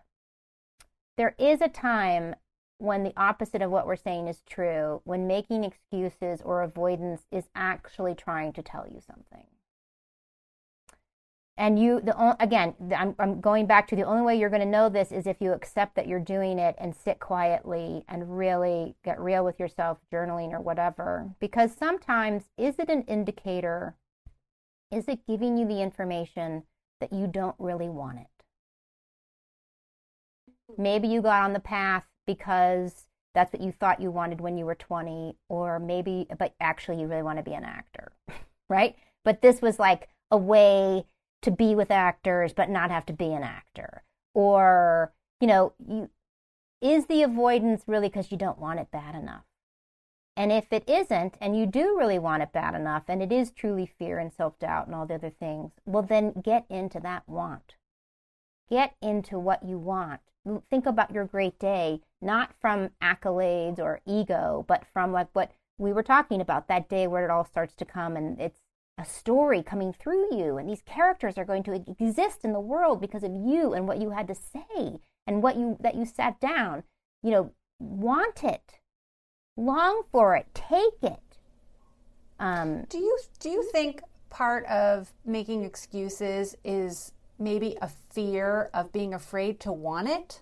there is a time when the opposite of what we're saying is true, when making excuses or avoidance is actually trying to tell you something. And you, the again, I'm, I'm going back to the only way you're going to know this is if you accept that you're doing it and sit quietly and really get real with yourself, journaling or whatever. Because sometimes, is it an indicator? Is it giving you the information that you don't really want it? Maybe you got on the path because that's what you thought you wanted when you were twenty, or maybe, but actually you really want to be an actor, right? But this was like a way to be with actors but not have to be an actor. Or, you know, you, is the avoidance really because you don't want it bad enough? And if it isn't, and you do really want it bad enough, and it is truly fear and self-doubt and all the other things, well, then get into that want. get into what you want. Think about your great day, not from accolades or ego, but from like what we were talking about, that day where it all starts to come and it's a story coming through you. And these characters are going to exist in the world because of you and what you had to say and what you, that you sat down. You know, want it, long for it, take it. Um, do you, do you think part of making excuses is maybe a fear of being afraid to want it?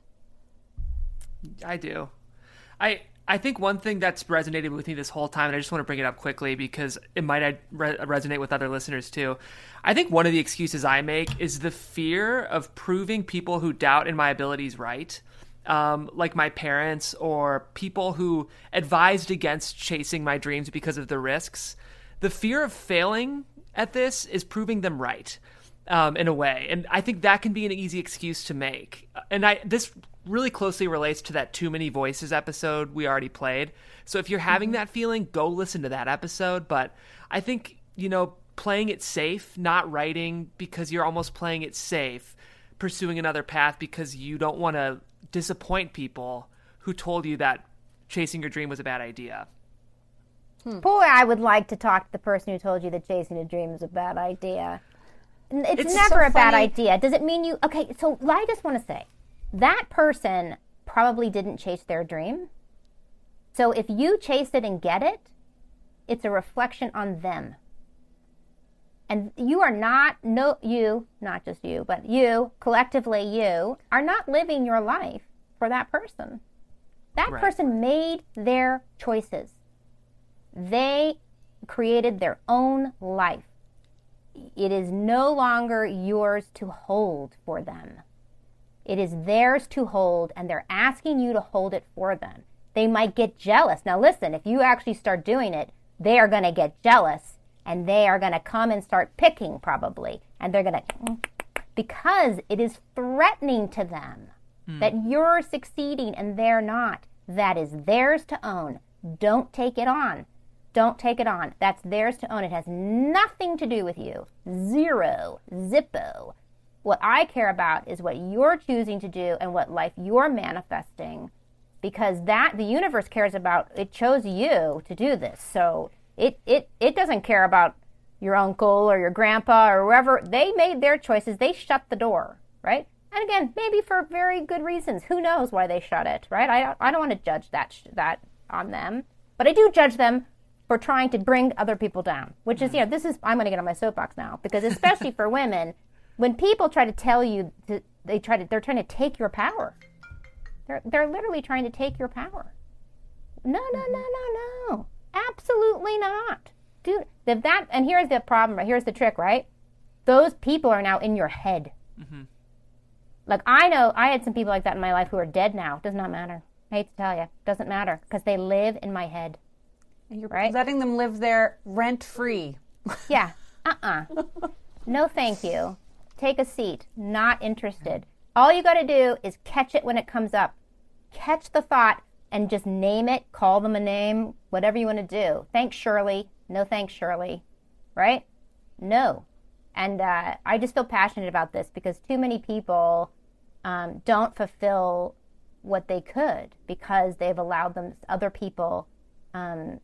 I do. I I think one thing that's resonated with me this whole time, and I just want to bring it up quickly because it might re- resonate with other listeners too. I think one of the excuses I make is the fear of proving people who doubt in my abilities right. Um, like my parents or people who advised against chasing my dreams because of the risks. The fear of failing at this is proving them right. Um, in a way. And I think that can be an easy excuse to make. And I this really closely relates to that Too Many Voices episode we already played. So if you're having that feeling, go listen to that episode. But I think, you know, playing it safe, not writing because you're almost playing it safe, pursuing another path because you don't want to disappoint people who told you that chasing your dream was a bad idea. Hmm. Boy, I would like to talk to the person who told you that chasing a dream is a bad idea. It's, it's never so a bad idea. Does it mean you... Okay, so I just want to say, that person probably didn't chase their dream. So if you chase it and get it, it's a reflection on them. And you are not... no, you, not just you, but you, collectively you, are not living your life for that person. That right. person made their choices. They created their own life. It is no longer yours to hold for them. It is theirs to hold, and they're asking you to hold it for them. They might get jealous. Now listen, if you actually start doing it, they are going to get jealous, and they are going to come and start picking probably, and they're going to, because it is threatening to them mm. that you're succeeding and they're not. That is theirs to own. Don't take it on. Don't take it on. That's theirs to own. It has nothing to do with you. Zero. Zippo. What I care about is what you're choosing to do and what life you're manifesting, because that the universe cares about. It chose you to do this. So it, it, it doesn't care about your uncle or your grandpa or whoever. They made their choices. They shut the door, right? And again, maybe for very good reasons. Who knows why they shut it, right? I, I don't want to judge that that on them. But I do judge them for trying to bring other people down, which is, you know, this is, I'm going to get on my soapbox now, because especially for women, when people try to tell you, to, they try to, they're trying to take your power. They're, they're literally trying to take your power. No, no, no, no, no. Absolutely not. Dude, if that, and here's the problem, here's the trick, right? Those people are now in your head. Mm-hmm. Like, I know, I had some people like that in my life who are dead now. Does not matter. I hate to tell you. Doesn't matter, because they live in my head. And you're right? letting them live there rent-free. Yeah. Uh-uh. No, thank you. Take a seat. Not interested. All you got to do is catch it when it comes up. Catch the thought and just name it. Call them a name. Whatever you want to do. Thanks, Shirley. No, thanks, Shirley. Right? No. And uh, I just feel passionate about this because too many people um, don't fulfill what they could because they've allowed them other people um,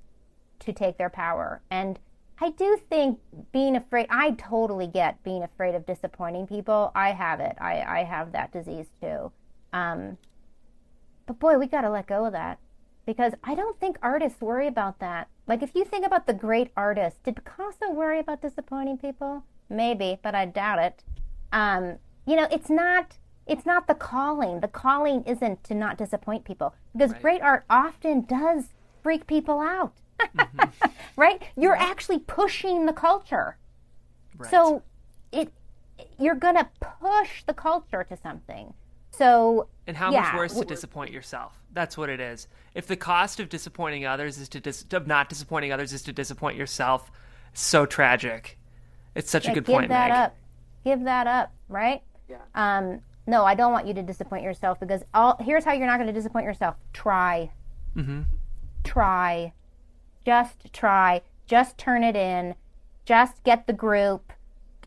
to take their power. And I do think being afraid, I totally get being afraid of disappointing people. I have it. I, I have that disease too. Um, but boy, we got to let go of that, because I don't think artists worry about that. Like, if you think about the great artists, did Picasso worry about disappointing people? Maybe, but I doubt it. Um, you know, it's not, it's not the calling. The calling isn't to not disappoint people, because right. great art often does freak people out. Mm-hmm. Right? You're yeah. actually pushing the culture. Right. So it you're going to push the culture to something. So And how yeah, much worse to disappoint yourself? That's what it is. If the cost of disappointing others is to dis- of not disappointing others is to disappoint yourself, so tragic. It's such yeah, a good give point, that Meg. Up. Give that up, right? Yeah. Um, no, I don't want you to disappoint yourself, because all here's how you're not going to disappoint yourself. Try. Mm-hmm. Try. Just try. Just turn it in. Just get the group.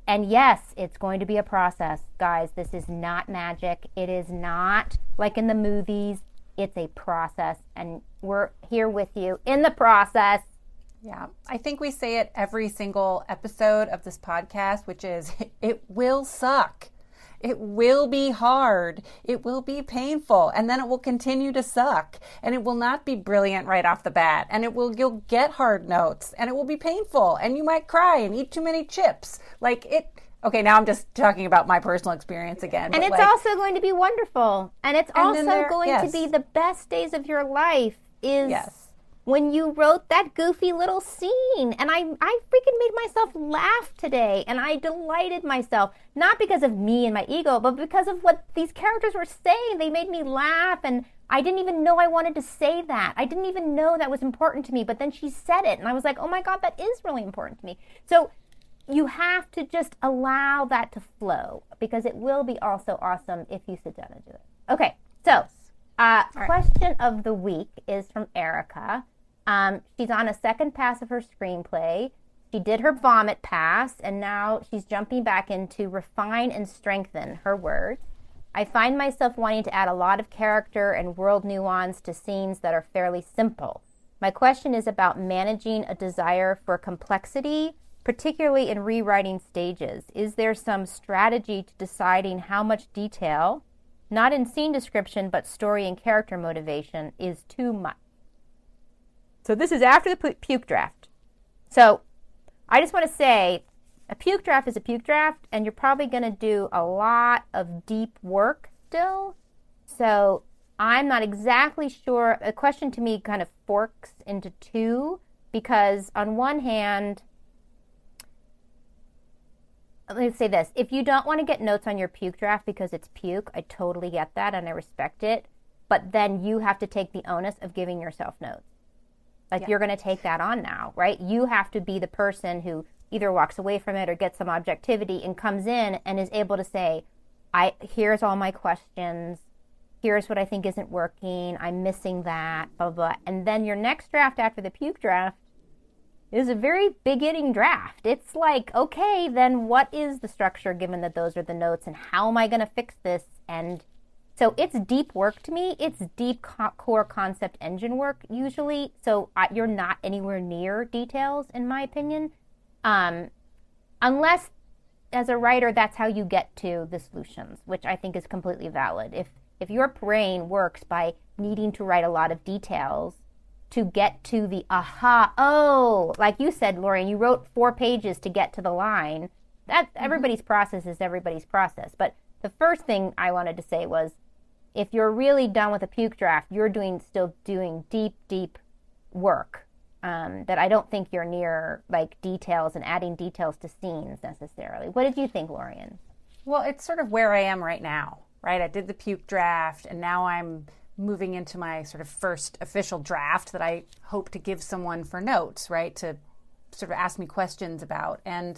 and yes, it's going to be a process, guys. This is not magic. It is not like in the movies. It's a process, and we're here with you in the process. Yeah, I think we say it every single episode of this podcast, which is it will suck. It will be hard. It will be painful. And then it will continue to suck. And it will not be brilliant right off the bat. And it will, you'll get hard notes. And it will be painful. And you might cry and eat too many chips. Like it, okay, now I'm just talking about my personal experience again. And it's like, also going to be wonderful. And it's and also there, going yes. to be the best days of your life is... Yes. When you wrote that goofy little scene. And I, I freaking made myself laugh today. And I delighted myself. Not because of me and my ego, but because of what these characters were saying. They made me laugh. And I didn't even know I wanted to say that. I didn't even know that was important to me. But then she said it. And I was like, oh my God, that is really important to me. So you have to just allow that to flow. Because it will be also awesome if you sit down and do it. Okay, so uh, right. question of the week is from Erica. Um, she's on a second pass of her screenplay. She did her vomit pass, and now she's jumping back into refine and strengthen her words. I find myself wanting to add a lot of character and world nuance to scenes that are fairly simple. My question is about managing a desire for complexity, particularly in rewriting stages. Is there some strategy to deciding how much detail, not in scene description, but story and character motivation, is too much? So this is after the puke draft. So I just want to say a puke draft is a puke draft, and you're probably going to do a lot of deep work still. So I'm not exactly sure. The question to me kind of forks into two, because on one hand, let me say this. If you don't want to get notes on your puke draft because it's puke, I totally get that and I respect it. But then you have to take the onus of giving yourself notes. Like yeah. You're going to take that on now, right? You have to be the person who either walks away from it or gets some objectivity and comes in and is able to say, "I here's all my questions. Here's what I think isn't working. I'm missing that, blah, blah." And then your next draft after the puke draft is a very beginning draft. It's like, okay, then what is the structure given that those are the notes, and how am I going to fix this? And so it's deep work to me. It's deep co- core concept engine work usually. So I, you're not anywhere near details, in my opinion, um, unless as a writer that's how you get to the solutions, which I think is completely valid. If if your brain works by needing to write a lot of details to get to the aha, oh, like you said, Lorian, you wrote four pages to get to the line. That mm-hmm. Everybody's process is everybody's process. But the first thing I wanted to say was, if you're really done with a puke draft, you're doing still doing deep, deep work um, that I don't think you're near, like details and adding details to scenes necessarily. What did you think, Lorian? Well, it's sort of where I am right now, right? I did the puke draft, and now I'm moving into my sort of first official draft that I hope to give someone for notes, right? To sort of ask me questions about. And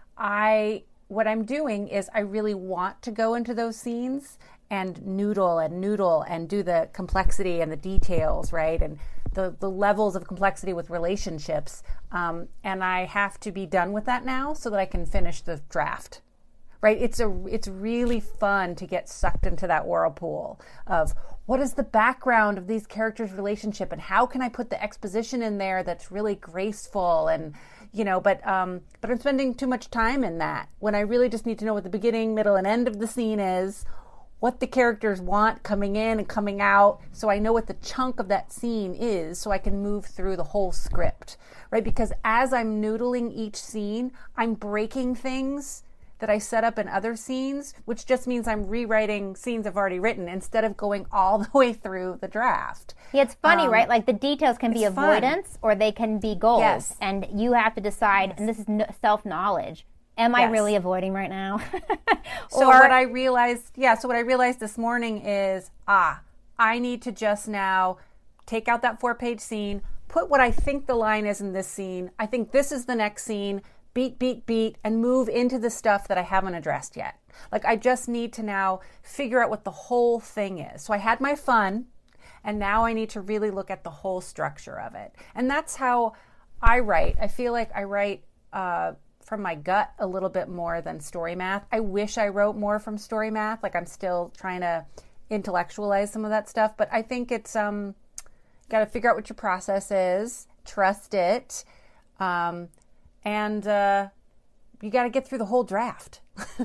I, what I'm doing is I really want to go into those scenes and noodle and noodle and do the complexity and the details, right? And the, the levels of complexity with relationships. Um, and I have to be done with that now so that I can finish the draft, right? It's a it's really fun to get sucked into that whirlpool of what is the background of these characters' relationship and how can I put the exposition in there that's really graceful and, you know, but um, but I'm spending too much time in that when I really just need to know what the beginning, middle, and end of the scene is, what the characters want coming in and coming out, so I know what the chunk of that scene is, so I can move through the whole script, right? Because as I'm noodling each scene, I'm breaking things that I set up in other scenes, which just means I'm rewriting scenes I've already written instead of going all the way through the draft. Yeah, it's funny, um, right? Like the details can be avoidance fun. Or they can be goals. Yes. And you have to decide, yes. And this is self-knowledge. Am I yes. really avoiding right now? So or, what I realized, yeah, so what I realized this morning is, ah, I need to just now take out that four-page scene, put what I think the line is in this scene. I think this is the next scene, beat, beat, beat, and move into the stuff that I haven't addressed yet. Like I just need to now figure out what the whole thing is. So I had my fun, and now I need to really look at the whole structure of it. And that's how I write. I feel like I write... Uh, from my gut a little bit more than story math. I wish I wrote more from story math. Like I'm still trying to intellectualize some of that stuff, but I think it's um got to figure out what your process is, trust it, um, and uh, you got to get through the whole draft.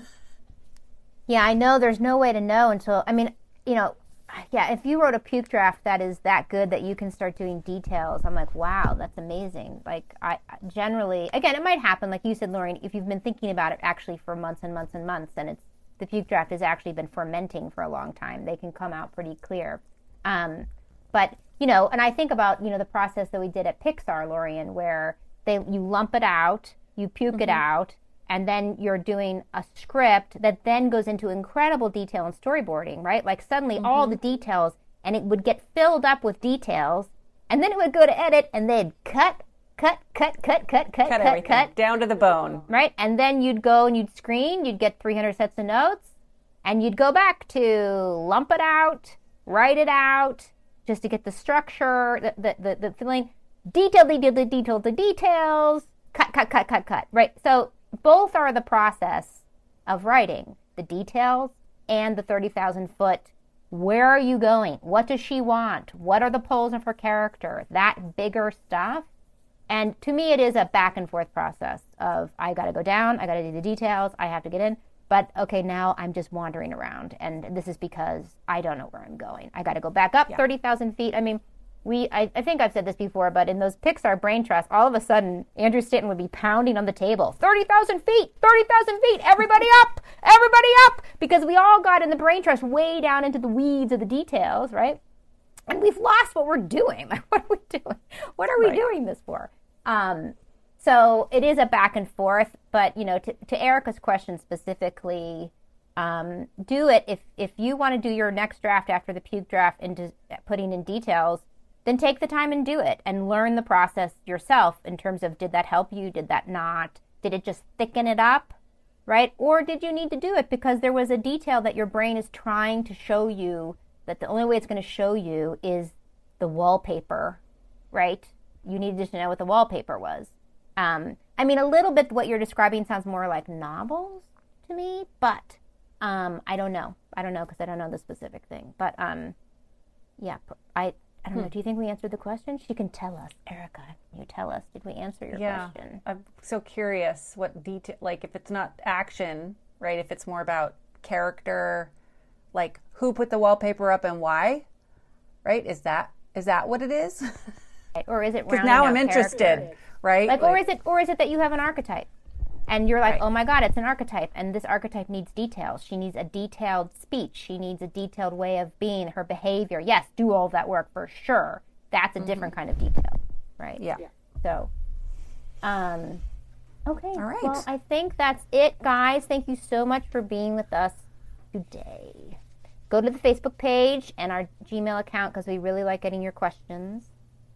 Yeah, I know there's no way to know until, I mean, you know, yeah, if you wrote a puke draft that is that good that you can start doing details, I'm like, wow, that's amazing. Like, I generally, again, it might happen, like you said, Lauren, if you've been thinking about it actually for months and months and months, and it's, the puke draft has actually been fermenting for a long time, they can come out pretty clear. Um, but, you know, and I think about, you know, the process that we did at Pixar, Lorian, where they you lump it out, you puke mm-hmm. it out, and then you're doing a script that then goes into incredible detail and storyboarding, right? Like suddenly mm-hmm. all the details, and it would get filled up with details, and then it would go to edit, and they'd cut, cut, cut, cut, cut, cut, cut, cut, cut. Down to the bone. Right? And then you'd go and you'd screen, you'd get three hundred sets of notes, and you'd go back to lump it out, write it out, just to get the structure, the, the, the, the feeling, detail, detail, detail, the details, cut, cut, cut, cut, cut, right? So both are the process of writing, the details and the thirty thousand foot. Where are you going? What does she want? What are the poles of her character? That bigger stuff. And to me, it is a back and forth process of I got to go down, I got to do the details, I have to get in. But okay, now I'm just wandering around, and this is because I don't know where I'm going. I got to go back up yeah. thirty thousand feet. I mean, we, I, I think I've said this before, but in those Pixar brain trusts, all of a sudden, Andrew Stanton would be pounding on the table. thirty thousand feet, thirty thousand feet, everybody up, everybody up, because we all got in the brain trust way down into the weeds of the details, right? And we've lost what we're doing. Like, what are we doing? What are we right. doing this for? Um, so it is a back and forth, but, you know, to, to Erica's question specifically, um, do it. If, if you want to do your next draft after the puke draft into putting in details, then take the time and do it and learn the process yourself in terms of, did that help you? Did that not? Did it just thicken it up? Right? Or did you need to do it because there was a detail that your brain is trying to show you, that the only way it's going to show you is the wallpaper, right? You needed to know what the wallpaper was. Um, I mean, a little bit what you're describing sounds more like novels to me, but um, I don't know. I don't know because I don't know the specific thing. But um, yeah, I I don't hmm. know. Do you think we answered the question? She can tell us. Erica, you tell us. Did we answer your yeah, question? I'm so curious what detail, like if it's not action, right? If it's more about character, like who put the wallpaper up and why, right? Is that is that what it is? Or is it rounding because now out I'm interested, character? Right? Like, like, or is it, or is it that you have an archetype, and you're like, right. oh my God, it's an archetype, and this archetype needs details. She needs a detailed speech. She needs a detailed way of being, her behavior. Yes, do all of that work for sure. That's a mm-hmm. different kind of detail, right? Yeah. yeah. So, um, okay. All right. Well, I think that's it, guys. Thank you so much for being with us today. Go to the Facebook page and our Gmail account because we really like getting your questions.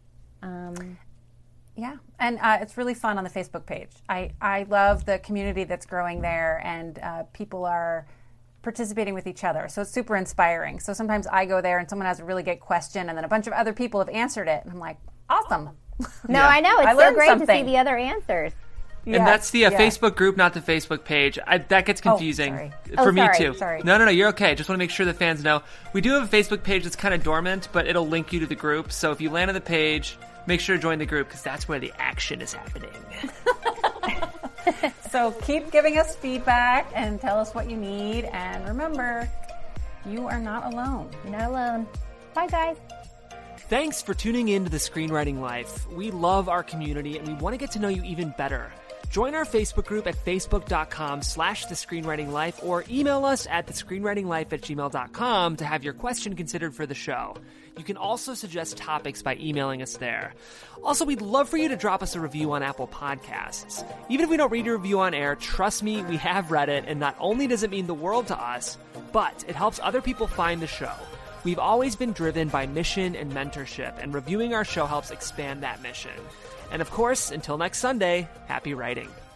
Um, yeah, and uh, it's really fun on the Facebook page. I, I love the community that's growing there, and uh, people are participating with each other. So it's super inspiring. So sometimes I go there and someone has a really good question, and then a bunch of other people have answered it, and I'm like, awesome. No, yeah. I know. It's I so great something. to see the other answers. And yes, that's the uh, yes. Facebook group, not the Facebook page. I, that gets confusing oh, sorry. for oh, me sorry, too. Sorry. No, no, no, you're okay. Just want to make sure the fans know. We do have a Facebook page that's kind of dormant, but it'll link you to the group. So if you land on the page, make sure to join the group because that's where the action is happening. So keep giving us feedback and tell us what you need. And remember, you are not alone. You're not alone. Bye, guys. Thanks for tuning in to The Screenwriting Life. We love our community and we want to get to know you even better. Join our Facebook group at facebook.com slash The Screenwriting Life or email us at thescreenwritinglife at gmail dot com to have your question considered for the show. You can also suggest topics by emailing us there. Also, we'd love for you to drop us a review on Apple Podcasts. Even if we don't read your review on air, trust me, we have read it, and not only does it mean the world to us, but it helps other people find the show. We've always been driven by mission and mentorship, and reviewing our show helps expand that mission. And of course, until next Sunday, happy writing.